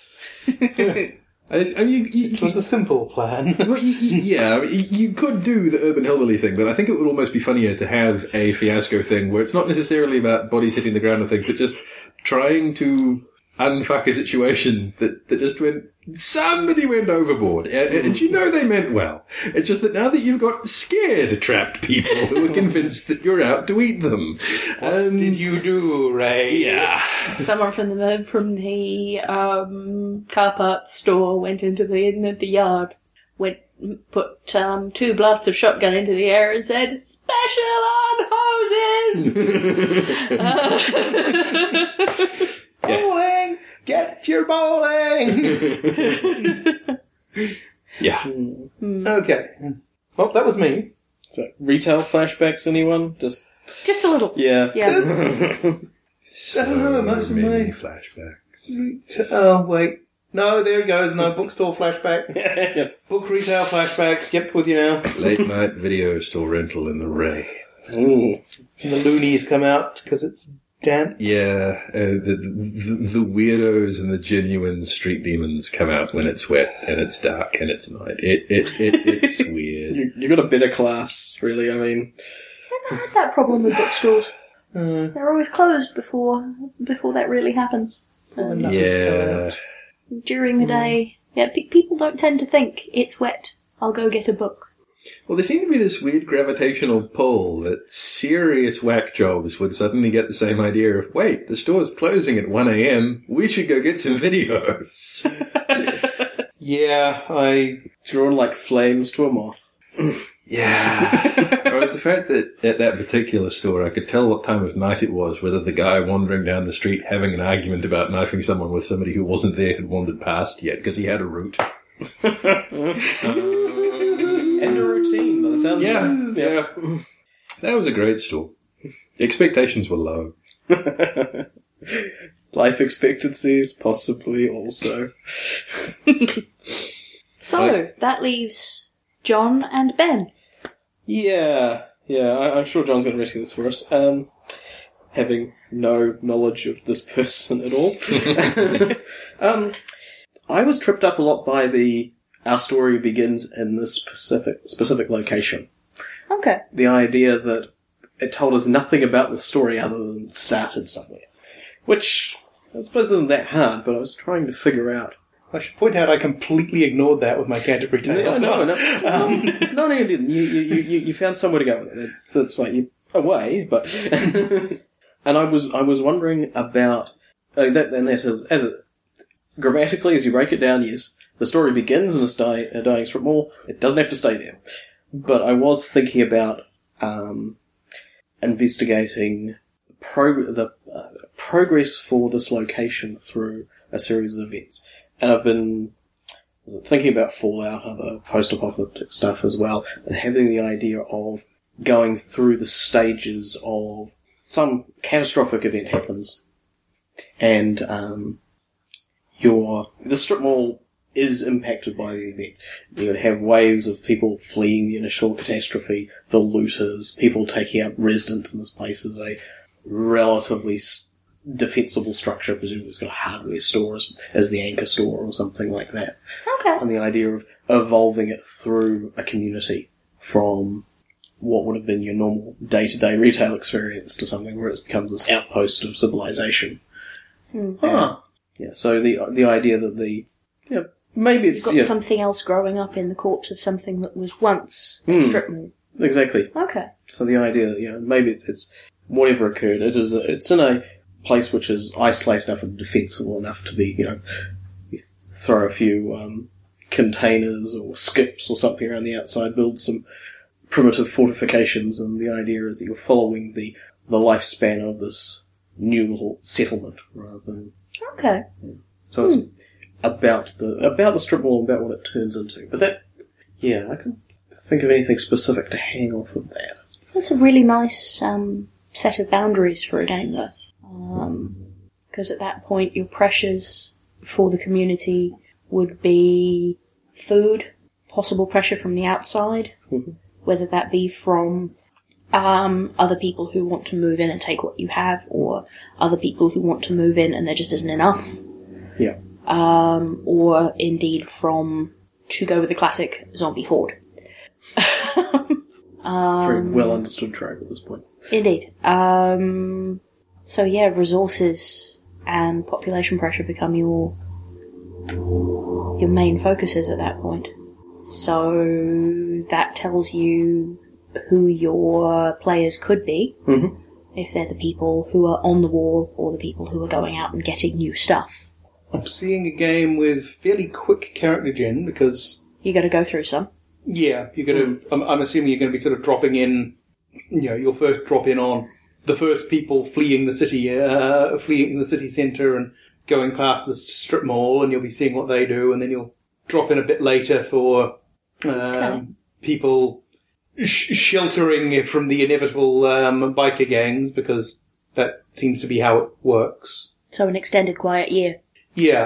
I, I mean, you, you, It was a simple plan. well, you, you, yeah, I mean, you, you could do the urban hillbilly thing, but I think it would almost be funnier to have a fiasco thing where it's not necessarily about bodies hitting the ground and things, but just trying to unfuck a situation that, that just went, somebody went overboard. And, and you know they meant well. It's just that now that you've got scared trapped people who are convinced that you're out to eat them. What did you do, Ray? Yeah. Someone from the from the um, car parts store went into the in the yard, went put um, two blasts of shotgun into the air and said, "Special on hoses." uh, Bowling! Get your bowling! Yeah. Okay. Well, that was me. So, retail flashbacks, anyone? Just just a little. yeah. Yeah. So I don't know, most of many my- flashbacks. Oh, wait. No, there he goes. No, bookstore flashback. Yeah. Book retail flashback. Skip with you now. Late night video store rental in the Ray. Ooh. And the loonies come out because it's damp. Yeah, uh, the, the the weirdos and the genuine street demons come out when it's wet and it's dark and it's night. It it, it it's weird. You, you got a better class, really. I mean, I had that problem with bookstores. Mm. They're always closed before before that really happens. Well, Um, the nutters come Yeah. out. during the day, yeah, pe- people don't tend to think it's wet. I'll go get a book. Well, there seemed to be this weird gravitational pull that serious whack jobs would suddenly get the same idea of, wait, the store's closing at one a.m. We should go get some videos. Yes. Yeah, I. drawn like flames to a moth. Yeah. Or it was the fact that at that particular store, I could tell what time of night it was, whether the guy wandering down the street having an argument about knifing someone with somebody who wasn't there had wandered past yet, because he had a route. And a routine, by the sounds Yeah, of it. yeah. That was a great store. Expectations were low. Life expectancies, possibly also. So, that leaves John and Ben. Yeah, yeah, I, I'm sure John's going to rescue this for us. Um, having no knowledge of this person at all. um, I was tripped up a lot by the our story begins in this specific specific location. Okay. The idea that it told us nothing about the story other than it started somewhere. Which, I suppose isn't that hard, but I was trying to figure out. I should point out I completely ignored that with my Canterbury Tales. No, no, no. Um, no, no, you didn't. You, you, you, you found somewhere to go with it. It's, it's like you away, but and I was I was wondering about uh, that. And that is as it grammatically as you break it down. Yes, the story begins in a, sti- a dying strip mall. It doesn't have to stay there. But I was thinking about um, investigating pro- the uh, progress for this location through a series of events. And I've been thinking about Fallout, other post-apocalyptic stuff as well, and having the idea of going through the stages of some catastrophic event happens, and um, your the strip mall is impacted by the event. You would have waves of people fleeing the initial catastrophe, the looters, people taking up residence in this place as a relatively st- defensible structure. Presumably it's got a hardware store as, as the anchor store or something like that. Okay. And the idea of evolving it through a community from what would have been your normal day-to-day retail experience to something where it becomes this outpost of civilization. Hmm. Huh. Yeah, so the the idea that the... Yeah, maybe it's... You've got yeah, something else growing up in the corpse of something that was once a Hmm. strip mall. exactly. Okay. So the idea that, you know, maybe it's, it's whatever occurred, it is a, it's in a place which is isolated enough and defensible enough to be, you know, you throw a few um, containers or skips or something around the outside, build some primitive fortifications, and the idea is that you're following the, the lifespan of this new little settlement rather than... Okay. So it's about the about the strip mall, about what it turns into. But that, yeah, I couldn't think of anything specific to hang off of that. That's a really nice um, set of boundaries for a game, though. Because at that point, your pressures for the community would be food, possible pressure from the outside, Mhm. whether that be from um, other people who want to move in and take what you have, or other people who want to move in and there just isn't enough, Yeah. um, or indeed from, to go with the classic, zombie horde. Very well understood trope at this point. Indeed. Um, so yeah, resources and population pressure become your your main focuses at that point. So that tells you who your players could be, Mm-hmm. if they're the people who are on the wall or the people who are going out and getting new stuff. I'm seeing a game with fairly quick character gen because, You got to go through some. yeah, you're going to. I'm, I'm assuming you're going to be sort of dropping in. You know, your first drop in on the first people fleeing the city, uh, fleeing the city centre and going past the strip mall, and you'll be seeing what they do, and then you'll drop in a bit later for um, Okay. people sh- sheltering from the inevitable um, biker gangs, because that seems to be how it works. So an extended quiet year. Yeah.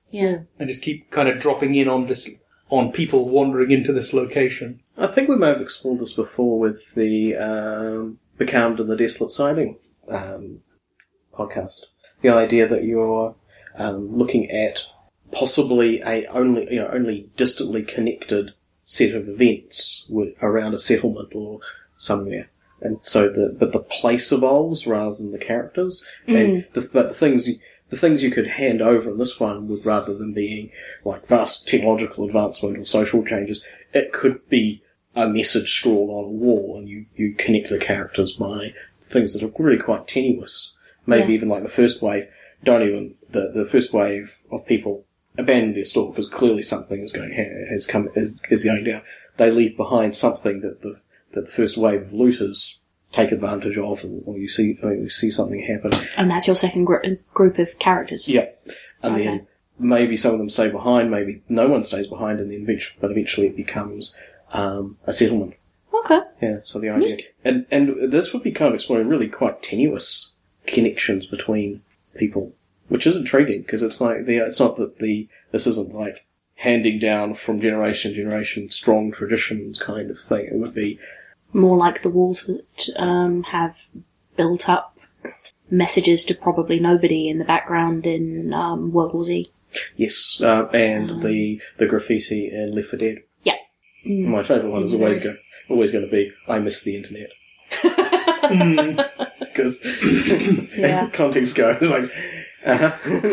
Yeah. and just keep kind of dropping in on this on people wandering into this location. I think we may have explored this before with the um, Becalmed and the Desolate Siding um, podcast. The idea that you're um, looking at possibly a only you know only distantly connected set of events with, around a settlement or somewhere, and so the but the place evolves rather than the characters. Mm. And the, but the things you, the things you could hand over in this one would, rather than being like vast technological advancement or social changes, it could be a message scrawled on a wall, and you you connect the characters by things that are really quite tenuous. Maybe Yeah. even like the first wave, don't even the the first wave of people abandon their store because clearly something is going has come is, is going down. They leave behind something that the that the first wave of looters take advantage of, or you see or you see something happen. And that's your second gr- group of characters. Yeah, and Okay. then maybe some of them stay behind, maybe no one stays behind, and then eventually, but eventually it becomes um, a settlement. Okay. Yeah, so the idea, and and this would be kind of exploring really quite tenuous connections between people, which is intriguing because it's like the it's not that the this isn't like handing down from generation to generation strong traditions kind of thing. It would be More like the walls that um, have built up messages to probably nobody in the background in um, World War Z. yes, uh, and Um. the the graffiti in Left four Dead. Yeah. Mm. My favourite one is always go always going to be I miss the internet. Because as Yeah. the context goes, like, uh-huh.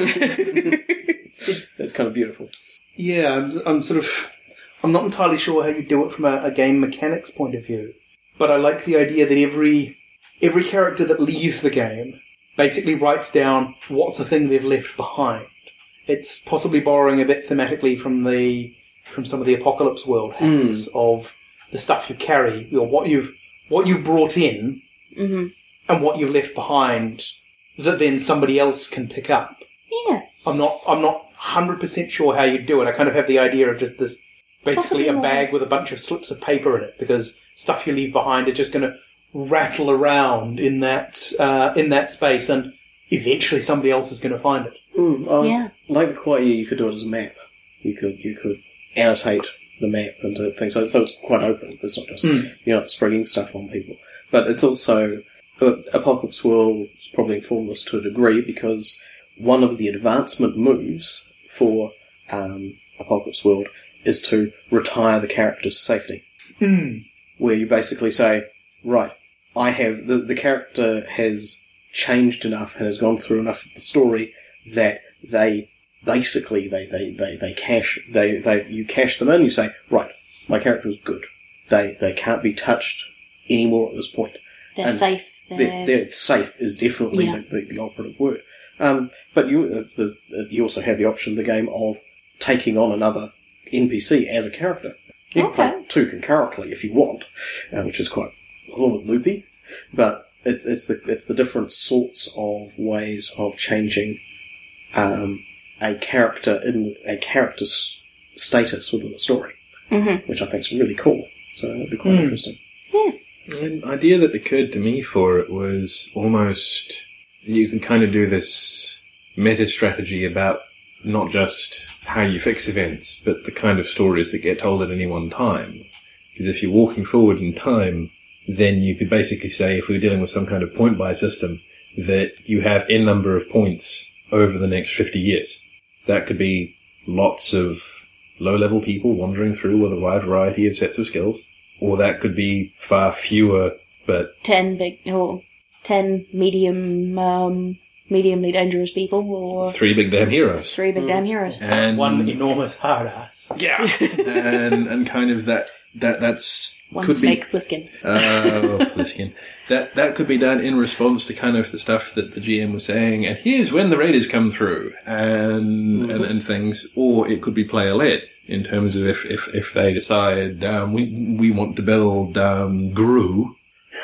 That's kind of beautiful. Yeah, I'm, I'm sort of... I'm not entirely sure how you do it from a, a game mechanics point of view, but I like the idea that every every character that leaves the game basically writes down what's the thing they've left behind. It's possibly borrowing a bit thematically from the from some of the Apocalypse World hacks of the stuff you carry, you know, what you've what you brought in, Mm-hmm. and what you've left behind that then somebody else can pick up. Yeah. I'm not I'm not one hundred percent sure how you do it. I kind of have the idea of just this basically Possibly a more- bag with a bunch of slips of paper in it, because stuff you leave behind is just going to rattle around in that uh, in that space, and eventually somebody else is going to find it. Mm, um, Yeah. Like the Quiet Year, you could do it as a map. You could you could annotate the map into things, so, so it's quite open. It's not just Mm. you're not spreading stuff on people, but it's also but Apocalypse World has probably informed this to a degree because one of the advancement moves for um, Apocalypse World is to retire the characters to safety. Mm. Where you basically say, right, I have, the, the character has changed enough and has gone through enough of the story that they, basically, they, they, they, they cash, they, they, you cash them in, you say, right, my character is good. They, they can't be touched anymore at this point. They're And safe. They're, They're, they're safe is definitely Yeah. the, the, the operative word. Um, but you, uh, there's- uh, you also have the option in the game of taking on another N P C as a character. You can Okay. play two concurrently if you want, uh, which is quite a little bit loopy. But it's it's the it's the different sorts of ways of changing um, a character in a character's status within the story, Mhm. which I think is really cool. So that'd be quite Mm. interesting. An idea that occurred to me for it was almost you can kind of do this meta strategy about not just how you fix events, but the kind of stories that get told at any one time. Because if you're walking forward in time, then you could basically say, if we were dealing with some kind of point-buy system, that you have n number of points over the next fifty years. That could be lots of low-level people wandering through with a wide variety of sets of skills. Or that could be far fewer, but ten big or ten medium, um, mediumly dangerous people, or three big damn heroes. three big damn heroes. And One enormous hard ass. yeah, and and kind of that that that's One could snake Pliskin. be oh Pliskin. That that could be done in response to kind of the stuff that the G M was saying. And here's when the raiders come through, and and, and things. Or it could be player led. In terms of if, if, if they decide um, we we want to build um, Gru,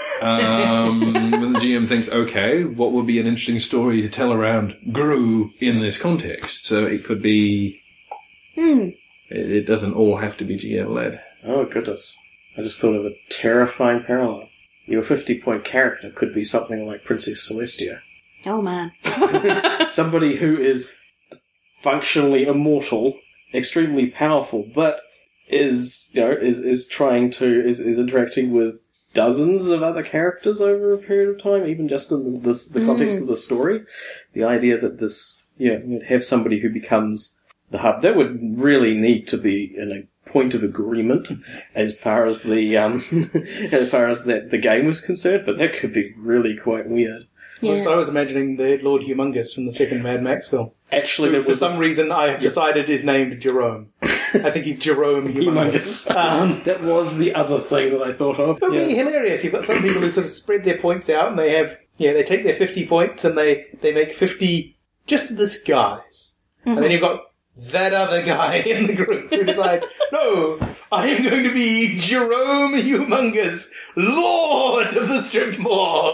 um, when the G M thinks, okay, what would be an interesting story to tell around Gru in this context? So it could be. Hmm. It, it doesn't all have to be G M led. Oh, goodness. I just thought of a terrifying parallel. Your fifty-point character could be something like Princess Celestia. Oh man. Somebody who is functionally immortal, extremely powerful, but is, you know, is, is trying to, is, is interacting with dozens of other characters over a period of time, even just in this, the context Mm. of the story. The idea that this, yeah, you'd have somebody who becomes the hub, that would really need to be in a point of agreement as far as the, um, as far as that the game was concerned, but that could be really quite weird. Yeah. So I was imagining the Lord Humongous from the second Mad Max film. Actually, Who, there for was some reason, I have decided is named Jerome. I think he's Jerome Humongous. humongous. Um, That was the other thing that I thought of. It would be Yeah. hilarious. You've got some people who sort of spread their points out, and they have, yeah, they take their fifty points and they, they make fifty just this guy's. And then you've got that other guy in the group who decides, no, I am going to be Jerome Humongous, Lord of the Strip Mall.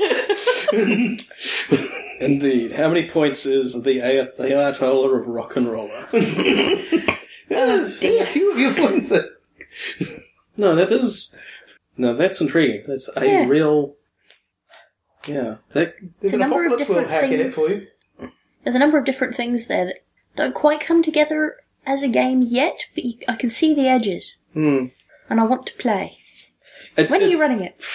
Indeed. How many points is the, Ay- the Ayatollah of Rock and Roller? Oh, dear. A few of your points are... No, that is... No, that's intriguing. That's a Yeah. real... Yeah. That, There's a an number of Apocalypse World different hack in it things. for you. There's a number of different things there that don't quite come together as a game yet, but you, I can see the edges, hmm. and I want to play. It, When it, are you running it?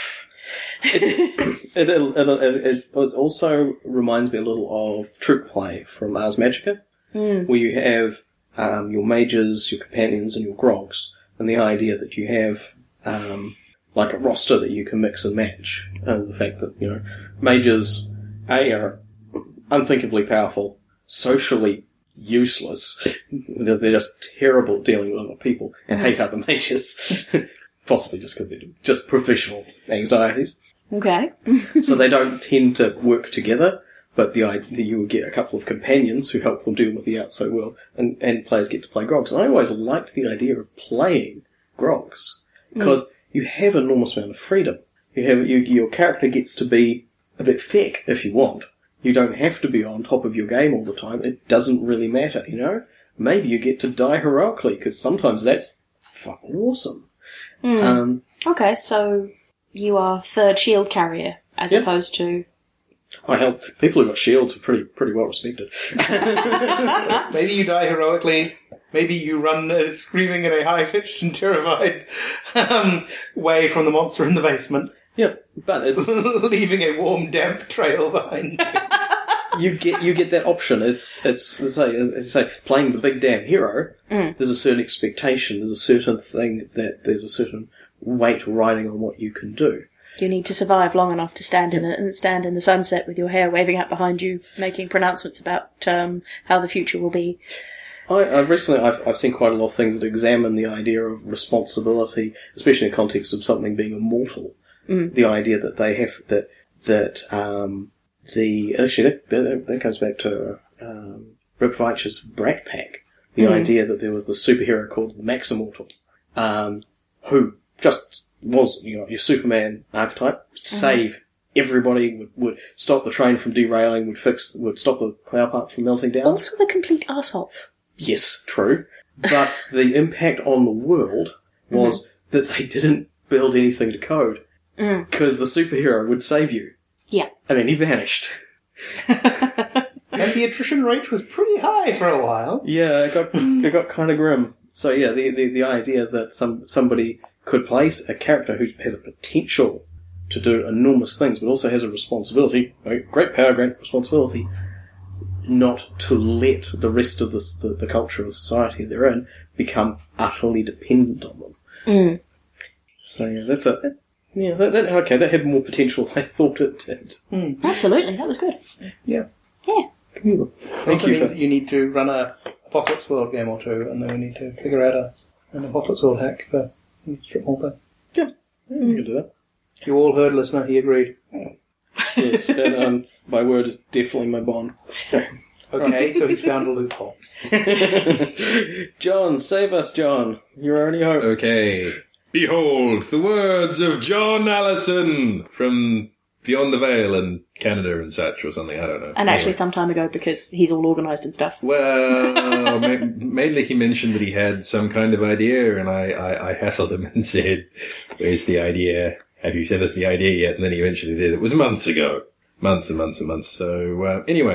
it, it, it, it, it also reminds me a little of Troop Play from Ars Magica, Mm. where you have um, your mages, your companions, and your grogs, and the idea that you have um, like a roster that you can mix and match, and the fact that, you know, mages A are unthinkably powerful, socially useless. They're they're just terrible at dealing with other people and hate other mages. Possibly just because they're just professional anxieties. Okay. So they don't tend to work together, but the idea you would get a couple of companions who help them deal with the outside world, and, and players get to play grogs. And I always liked the idea of playing grogs, because mm. you have an enormous amount of freedom. You have you, your character gets to be a bit thick if you want. You don't have to be on top of your game all the time. It doesn't really matter, you know? Maybe you get to die heroically, because sometimes that's fucking awesome. Mm. Um, Okay, so you are third shield carrier, as Yep. opposed to... I help. People who got shields are pretty pretty well respected. Maybe you die heroically. Maybe you run uh, screaming in a high-pitched and terrified um, way from the monster in the basement, Yeah, but it's leaving a warm, damp trail behind you. you get you get that option. It's it's as I say, as I say playing the big damn hero. Mm. There's a certain expectation. There's a certain thing that there's a certain weight riding on what you can do. You need to survive long enough to stand in it and stand in the sunset with your hair waving out behind you, making pronouncements about um, how the future will be. I, I've recently I've I've seen quite a lot of things that examine the idea of responsibility, especially in the context of something being immortal. Mm. The idea that they have that that um, the actually that, that, that comes back to um, Rip Veitch's Brat Pack. The Mm. idea that there was the superhero called Max Immortal, um, who just was, you know, your Superman archetype, would save everybody, would, would stop the train from derailing, would fix, would stop the cloud part from melting down. Also a complete arsehole. Yes, true. But the impact on the world was mm-hmm. that they didn't build anything to code. Mm. Because the superhero would save you. Yeah. And then he vanished. And the attrition rate was pretty high for a while. Yeah, it got it got kind of grim. So yeah, the, the the idea that some somebody could place a character who has a potential to do enormous things, but also has a responsibility, right? Great power, great responsibility, not to let the rest of this, the the culture of the society they're in become utterly dependent on them. Mm. So yeah, that's a yeah. That, that okay. That had more potential than I thought it did. Mm. Absolutely, that was good. Yeah. Yeah. Cool. It Thank also you means for that you need to run a Apocalypse World game or two, and then we need to figure out a, an Apocalypse World hack for Strip Mall thing. yeah. yeah you can do that. You all heard, listener, he agreed. Yes, and um, my word is definitely my bond. Okay, so he's found a loophole. John, save us, John. You're only hope. Okay. Behold, the words of John Allison from Beyond the Veil and Canada and such, or something, I don't know. And actually Anyway. some time ago, because he's all organised and stuff. Well, ma- mainly he mentioned that he had some kind of idea, and I, I, I hassled him and said, where's the idea? Have you sent us the idea yet? And then he eventually did. It was months ago. Months and months and months. So, uh, anyway,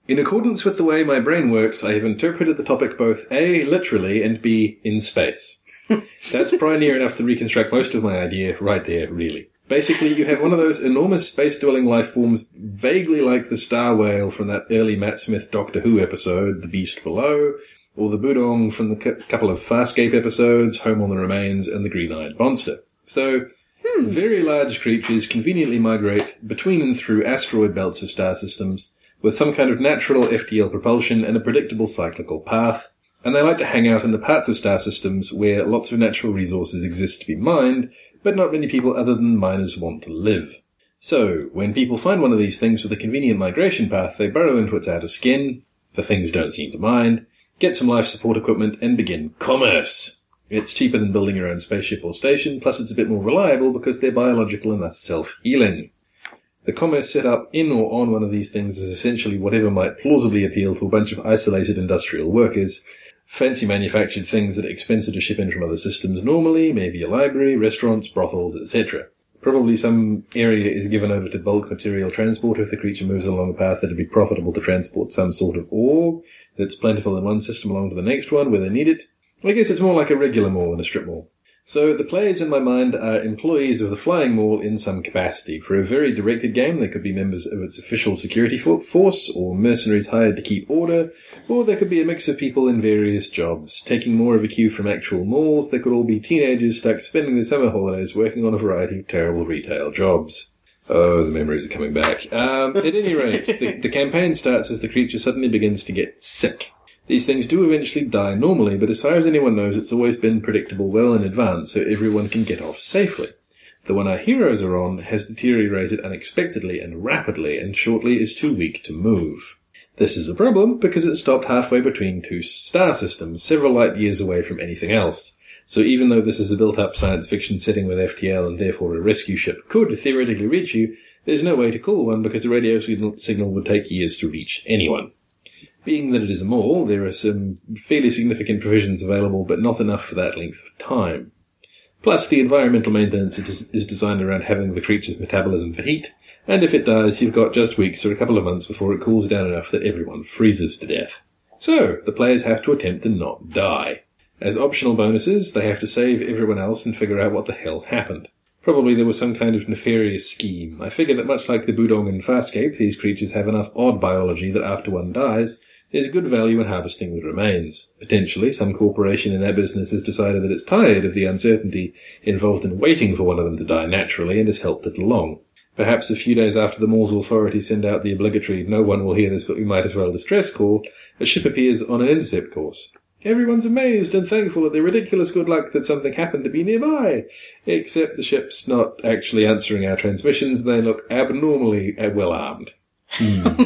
In accordance with the way my brain works, I have interpreted the topic both A, literally, and B, in space. That's probably near enough to reconstruct most of my idea right there, really. Basically, you have one of those enormous space-dwelling life forms vaguely like the star whale from that early Matt Smith Doctor Who episode, The Beast Below, or the Budong from the cu- couple of Farscape episodes, Home on the Remains, and the Green-Eyed Monster. So, hmm. very large creatures conveniently migrate between and through asteroid belts of star systems with some kind of natural F T L propulsion and a predictable cyclical path, and they like to hang out in the parts of star systems where lots of natural resources exist to be mined, but not many people other than miners want to live. So, when people find one of these things with a convenient migration path, they burrow into its outer skin, the things don't seem to mind, get some life support equipment, and begin commerce. It's cheaper than building your own spaceship or station, plus it's a bit more reliable because they're biological and thus self-healing. The commerce set up in or on one of these things is essentially whatever might plausibly appeal to a bunch of isolated industrial workers. Fancy manufactured things that are expensive to ship in from other systems normally, maybe a library, restaurants, brothels, et cetera. Probably some area is given over to bulk material transport if the creature moves along a path that would be profitable to transport some sort of ore that's plentiful in one system along to the next one where they need it. I guess it's more like a regular mall than a strip mall. So the players in my mind are employees of the Flying Mall in some capacity. For a very directed game, they could be members of its official security force, or mercenaries hired to keep order, or there could be a mix of people in various jobs. Taking more of a cue from actual malls, they could all be teenagers stuck spending their summer holidays working on a variety of terrible retail jobs. Oh, the memories are coming back. Um, at any rate, the, the campaign starts as the creature suddenly begins to get sick. These things do eventually die normally, but as far as anyone knows, it's always been predictable well in advance, so everyone can get off safely. The one our heroes are on has deteriorated unexpectedly and rapidly, and shortly is too weak to move. This is a problem because it stopped halfway between two star systems, several light years away from anything else. So even though this is a built-up science fiction setting with F T L and therefore a rescue ship could theoretically reach you, there's no way to call one because the radio signal would take years to reach anyone. Being that it is a mall, there are some fairly significant provisions available, but not enough for that length of time. Plus, the environmental maintenance is designed around having the creature's metabolism for heat, and if it dies, you've got just weeks or a couple of months before it cools down enough that everyone freezes to death. So, the players have to attempt to not die. As optional bonuses, they have to save everyone else and figure out what the hell happened. Probably there was some kind of nefarious scheme. I figure that much like the Budong and Farscape, these creatures have enough odd biology that after one dies, there's good value in harvesting the remains. Potentially, some corporation in that business has decided that it's tired of the uncertainty involved in waiting for one of them to die naturally and has helped it along. Perhaps a few days after the mall's authorities send out the obligatory "no one will hear this but we might as well" distress call, a ship appears on an intercept course. Everyone's amazed and thankful at the ridiculous good luck that something happened to be nearby. Except the ship's not actually answering our transmissions, they look abnormally well armed. Hmm.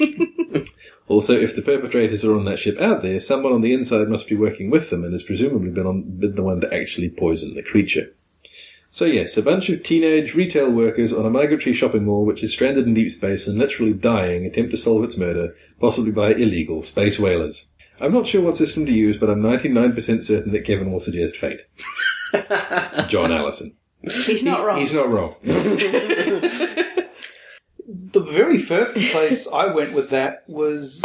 Also, if the perpetrators are on that ship out there, someone on the inside must be working with them and has presumably been, on, been the one to actually poison the creature. So yes, a bunch of teenage retail workers on a migratory shopping mall which is stranded in deep space and literally dying attempt to solve its murder, possibly by illegal space whalers. I'm not sure what system to use, but I'm ninety-nine percent certain that Kevin will suggest Fate. John Allison. He's not he, wrong. He's not wrong. The very first place I went with that was,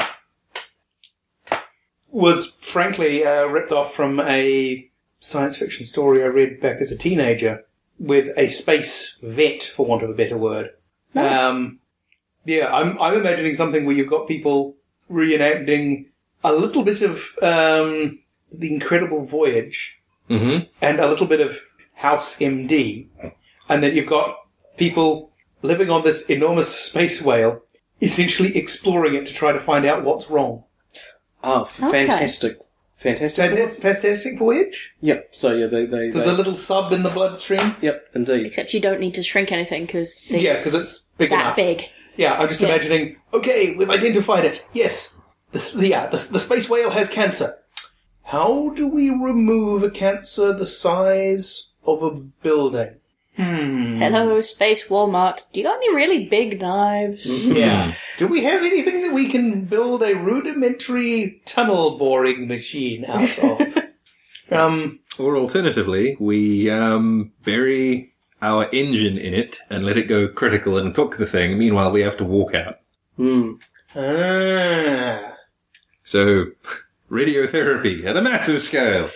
was frankly uh, ripped off from a science fiction story I read back as a teenager with a space vet, for want of a better word. Nice. Um, yeah, I'm, I'm imagining something where you've got people reenacting a little bit of um, The Incredible Voyage Mm-hmm. and a little bit of House M D, and then you've got people living on this enormous space whale, essentially exploring it to try to find out what's wrong. Ah, Okay. fantastic. Fantastic. Fantastic, fantastic Voyage? Yep, so yeah, they... they, The, they the little sub in the bloodstream? Yep, indeed. Except you don't need to shrink anything because they're Yeah, because it's big that enough. big. Yeah, I'm just Yeah. imagining, okay, we've identified it. Yes, the, s- the, yeah, the, the space whale has cancer. How do we remove a cancer the size of a building? Hmm. Hello, Space Walmart. Do you got any really big knives? Yeah. Do we have anything that we can build a rudimentary tunnel boring machine out of? um, Or alternatively, we um, bury our engine in it and let it go critical and cook the thing. Meanwhile, we have to walk out. Hmm. Ah. So, radiotherapy at a massive scale.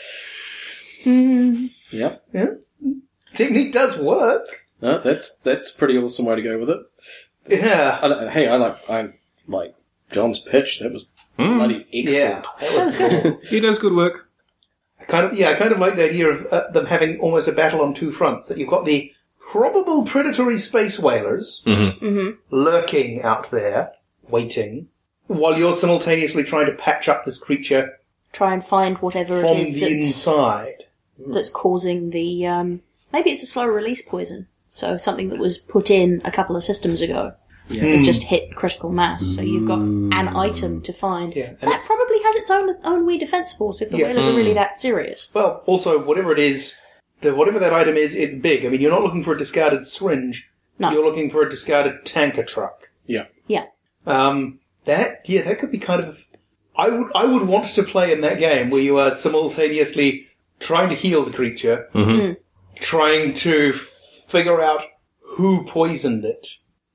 Yep. Yeah. Technique does work. No, that's that's a pretty awesome way to go with it. Yeah. I, hey, I like I like John's pitch. That was Mm. bloody excellent. Yeah. That was cool. He does good work. I kind of, yeah, I kind of like the idea of uh, them having almost a battle on two fronts. That you've got the probable predatory space whalers Mm-hmm. lurking out there, waiting, while you're simultaneously trying to patch up this creature Try and find whatever from it is the that's, inside. that's causing the... Um, maybe it's a slow-release poison. So something that was put in a couple of systems ago. Yeah. It's just hit critical mass, so you've got an item to find. Yeah, and that it's- probably has its own own wee defense force if the Yeah. whalers are really that serious. Well, also, whatever it is, the, whatever that item is, it's big. I mean, you're not looking for a discarded syringe. No. You're looking for a discarded tanker truck. Yeah. Yeah. Um, that, yeah, that could be kind of... I would, I would want to play in that game where you are simultaneously trying to heal the creature, trying to f- figure out who poisoned it.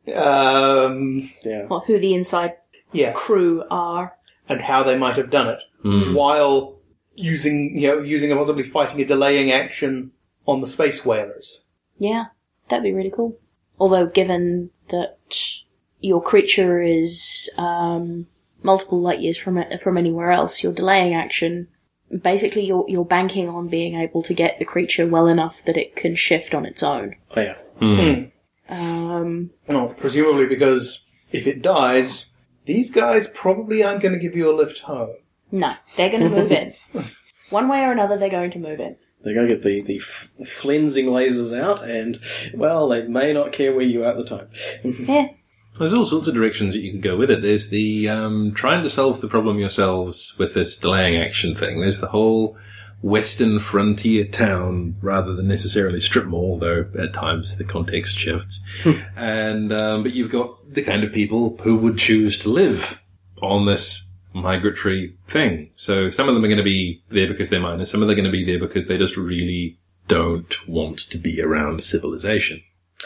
Um, Yeah. Or who the inside yeah, crew are. and how they might have done it, while using, you know, using a possibly fighting a delaying action on the space whalers. Yeah, that'd be really cool. Although, given that your creature is um, multiple light years from from anywhere else, your delaying action, basically you're, you're banking on being able to get the creature well enough that it can shift on its own. Oh yeah. Um, Well, presumably because if it dies, these guys probably aren't going to give you a lift home. no, they're going to move in. One way or another, they're going to move in. They're going to get the, the f- flensing lasers out, and, well, they may not care where you are at the time. Yeah. There's all sorts of directions that you can go with it. There's the um, trying to solve the problem yourselves with this delaying action thing. There's the whole western frontier town rather than necessarily strip mall, though at times the context shifts. and um, but you've got the kind of people who would choose to live on this migratory thing. So some of them are going to be there because they're miners. Some of them are going to be there because they just really don't want to be around civilization.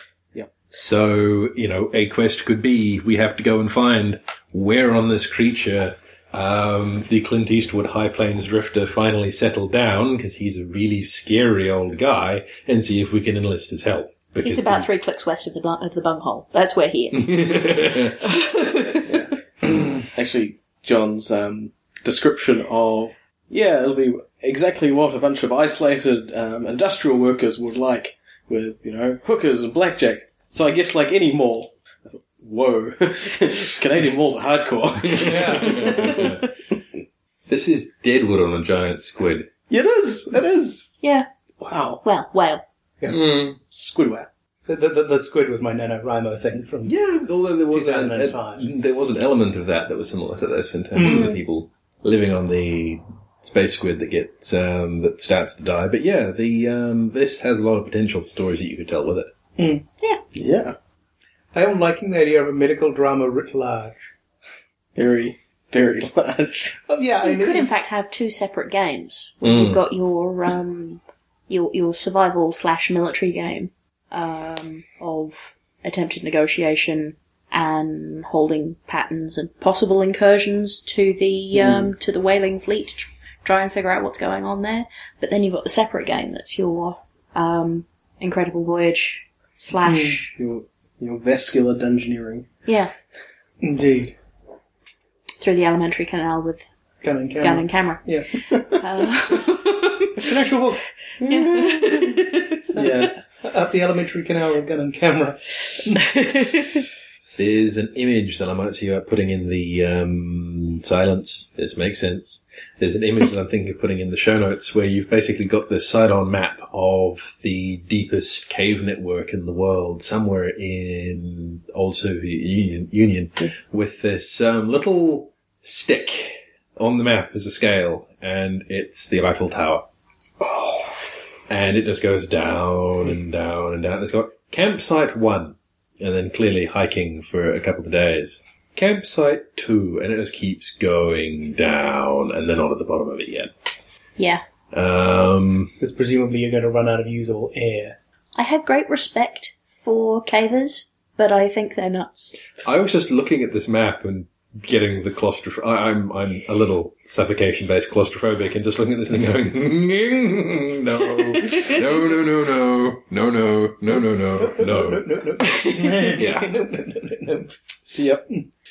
So, you know, a quest could be, we have to go and find where on this creature um, the Clint Eastwood High Plains Drifter finally settled down, because he's a really scary old guy, and see if we can enlist his help. Because He's about the- three clicks west of the bung- of the bunghole. That's where he is. Actually, John's um, description of, yeah, it'll be exactly what a bunch of isolated um, industrial workers would like, with, you know, hookers and blackjack. So I guess like any mall, I thought, whoa, Canadian malls are hardcore. This is Deadwood on a giant squid. It is, it is. Yeah. Wow. Well, whale. Squidward. The, the, the, the squid was my NaNoWriMo thing from... Yeah, although there was, two thousand a, five. a, there was an element of that that was similar to this in terms of the people living on the space squid that gets, um, that starts to die. But yeah, the, um, this has a lot of potential for stories that you could tell with it. Yeah. Yeah. I am liking the idea of a medical drama writ large. Very, very large. Oh, yeah, I You mean, could, it- in fact, have two separate games. Where Mm. You've got your um, your your survival slash military game um, of attempted negotiation and holding patterns and possible incursions to the um, to the whaling fleet to tr- try and figure out what's going on there. But then you've got the separate game that's your um, Incredible Voyage slash Your, your vascular dungeoneering. yeah Indeed. through the alimentary canal with Gun and camera. gun and camera. Yeah. Uh, It's an actual book. Yeah. Up the elementary canal with gun and camera. There's an image that I might see about putting in the um, silence. This makes sense. There's an image that I'm thinking of putting in the show notes where you've basically got this side-on map of the deepest cave network in the world, somewhere in old Soviet Union, Union with this um, little stick on the map as a scale, and it's the Eiffel Tower. And it just goes down and down and down. It's got campsite one, and then clearly hiking for a couple of days. Campsite two, and it just keeps going down, and they're not at the bottom of it yet. yeah. Um, Because presumably you're going to run out of usable air. I have great respect for cavers, but I think they're nuts. I was just looking at this map and getting the claustroph- I, I'm I'm a little suffocation-based claustrophobic and just looking at this thing going, no, no, no, no, no, no, no, no, no, no, no. no, no, no. Yeah. no, no, no, no, no. Yep.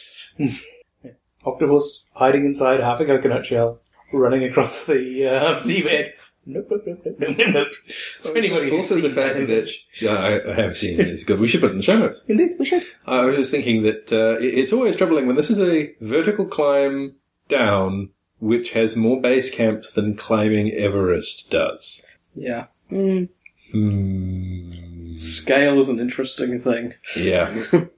Octopus hiding inside half a coconut shell, running across the uh, seabed. Nope, nope, nope, nope, nope, nope, nope. For anybody who's Also, the seen fact that that image. yeah, I, I have seen it. It's good. We should put it in the show notes. Indeed. We should. I was just thinking that uh, it- it's always troubling when this is a vertical climb down, which has more base camps than climbing Everest does. Yeah. Mm. Hmm. Scale is an interesting thing. Yeah,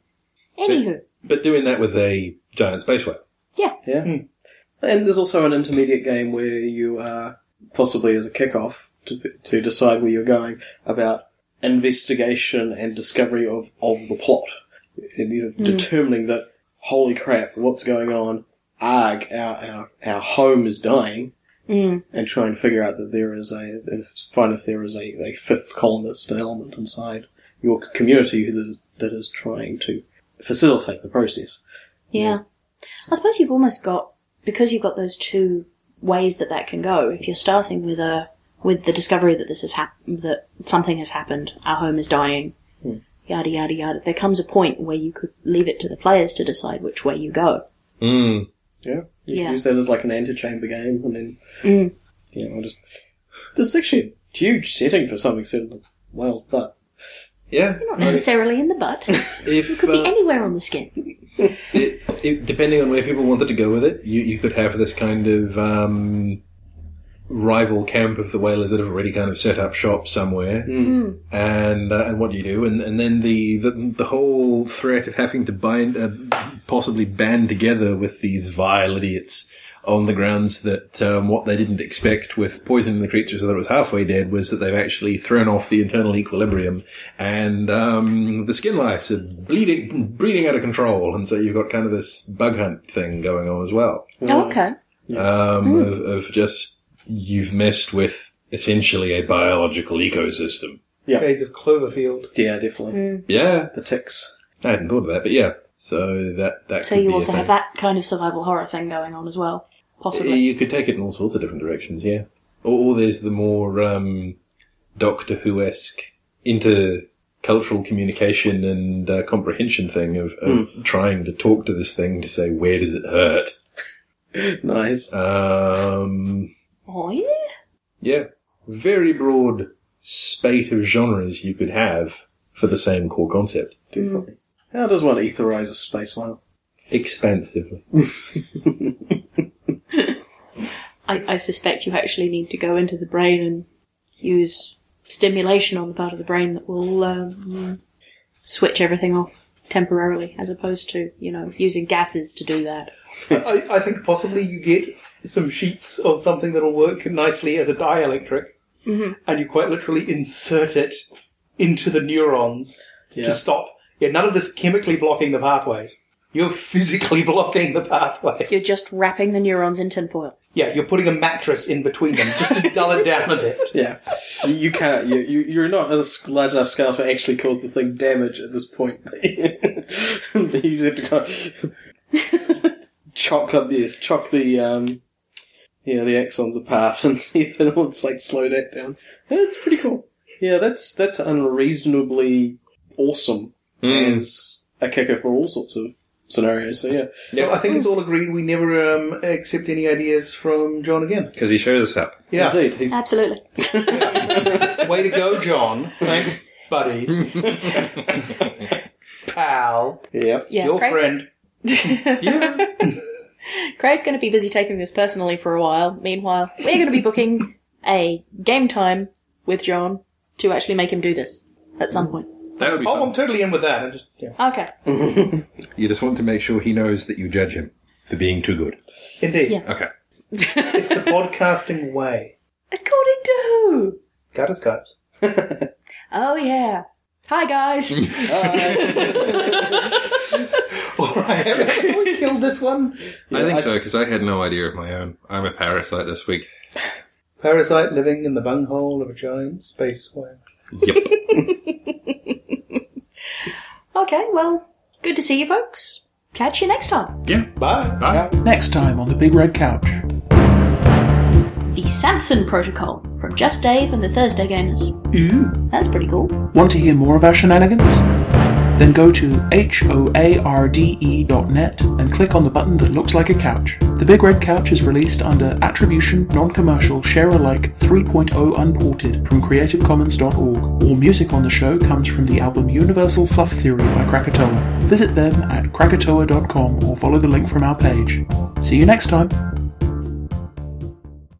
Anywho. but doing that with a giant space whale. Yeah. Yeah. And there's also an intermediate game where you are, possibly as a kickoff, to, to decide where you're going, about investigation and discovery of, of the plot. And you're determining that, holy crap, what's going on? Arg, our, our, our home is dying. Mm. And try and figure out that there is a, if, find if there is a, a fifth colonist element inside your community that, that is trying to facilitate the process. Yeah. I suppose you've almost got, because you've got those two ways that that can go, if you're starting with a, with the discovery that this has happened, that something has happened, our home is dying, Hmm. yada yada yada, there comes a point where you could leave it to the players to decide which way you go. Mm. Yeah. You Yeah. can use that as like an antechamber game, and then, Mm. yeah, I'll just, this is actually a huge setting for something set in the wild, but, Yeah. Not necessarily in the butt. If Could be uh, anywhere on the skin. it, it, depending on where people wanted to go with it, you, you could have this kind of um, rival camp of the whalers that have already kind of set up shop somewhere. Mm. And uh, and what do you do? And and then the, the the whole threat of having to bind, uh, possibly band together with these vile idiots on the grounds that um, what they didn't expect with poisoning the creature so that it was halfway dead was that they've actually thrown off the internal equilibrium, and um, the skin lice are bleeding, breeding out of control, and so you've got kind of this bug hunt thing going on as well. Oh, okay. Um, of, of just you've messed with essentially a biological ecosystem. yeah, Shades of Cloverfield. yeah, definitely. Mm. Yeah, The ticks. I hadn't thought of that, but yeah. So that that So could you be a also thing. have that kind of survival horror thing going on as well, possibly. You could take it in all sorts of different directions, yeah. Or, or there's the more um, Doctor Who-esque intercultural communication and uh, comprehension thing of, of trying to talk to this thing to say, where does it hurt? Nice. Um, Oh, yeah? yeah. Very broad spate of genres you could have for the same core concept. Definitely. How does one etherize a space whale? Expansively. I, I suspect you actually need to go into the brain and use stimulation on the part of the brain that will um, switch everything off temporarily, as opposed to, you know, using gases to do that. I, I think possibly you get some sheets of something that'll work nicely as a dielectric, Mm-hmm. and you quite literally insert it into the neurons Yeah. to stop. Yeah, none of this chemically blocking the pathways. You're physically blocking the pathways. You're just wrapping the neurons in tinfoil. Yeah, you're putting a mattress in between them just to dull it down a bit. Yeah. You, you can't, you, you, you're not at a large enough scale to actually cause the thing damage at this point. You have to go chock up, yes, chock the, um, yeah, the axons apart and see if it'll, it's like slow that down. That's pretty cool. Yeah, that's, that's unreasonably awesome Mm. as a kicker for all sorts of scenarios, so yeah. So I think it's all agreed we never um, accept any ideas from John again. Because he shows us up. Yeah. Indeed. He's, Absolutely. Way to go, John. Thanks, buddy. Pal. yeah. Yeah, Your Craig, friend. Yeah. Craig's going to be busy taking this personally for a while. Meanwhile, we're going to be booking a game time with John to actually make him do this at some point. That would be Oh, fun. I'm totally in with that. I just, yeah. Okay. You just want to make sure he knows that you judge him for being too good. Indeed. Yeah. Okay. It's the podcasting way. According to who? Got us, guys. Oh, yeah. Hi, guys. All right, have we killed this one? I think so, because I had no idea of my own. I'm a parasite this week. Parasite living in the bunghole of a giant space whale. Yep. Okay, well, good to see you folks. catch you next time. Yeah. Bye. Bye. Next time on the Big Red Couch. The Samson Protocol from Just Dave and the Thursday Gamers. Ooh. That's pretty cool. Want to hear more of our shenanigans? Then go to H O A R D E dot net and click on the button that looks like a couch. The Big Red Couch is released under Attribution, Non-Commercial, Share-alike three point oh Unported from creative commons dot org. All music on the show comes from the album Universal Fluff Theory by Krakatoa. Visit them at krakatoa dot com or follow the link from our page. See you next time!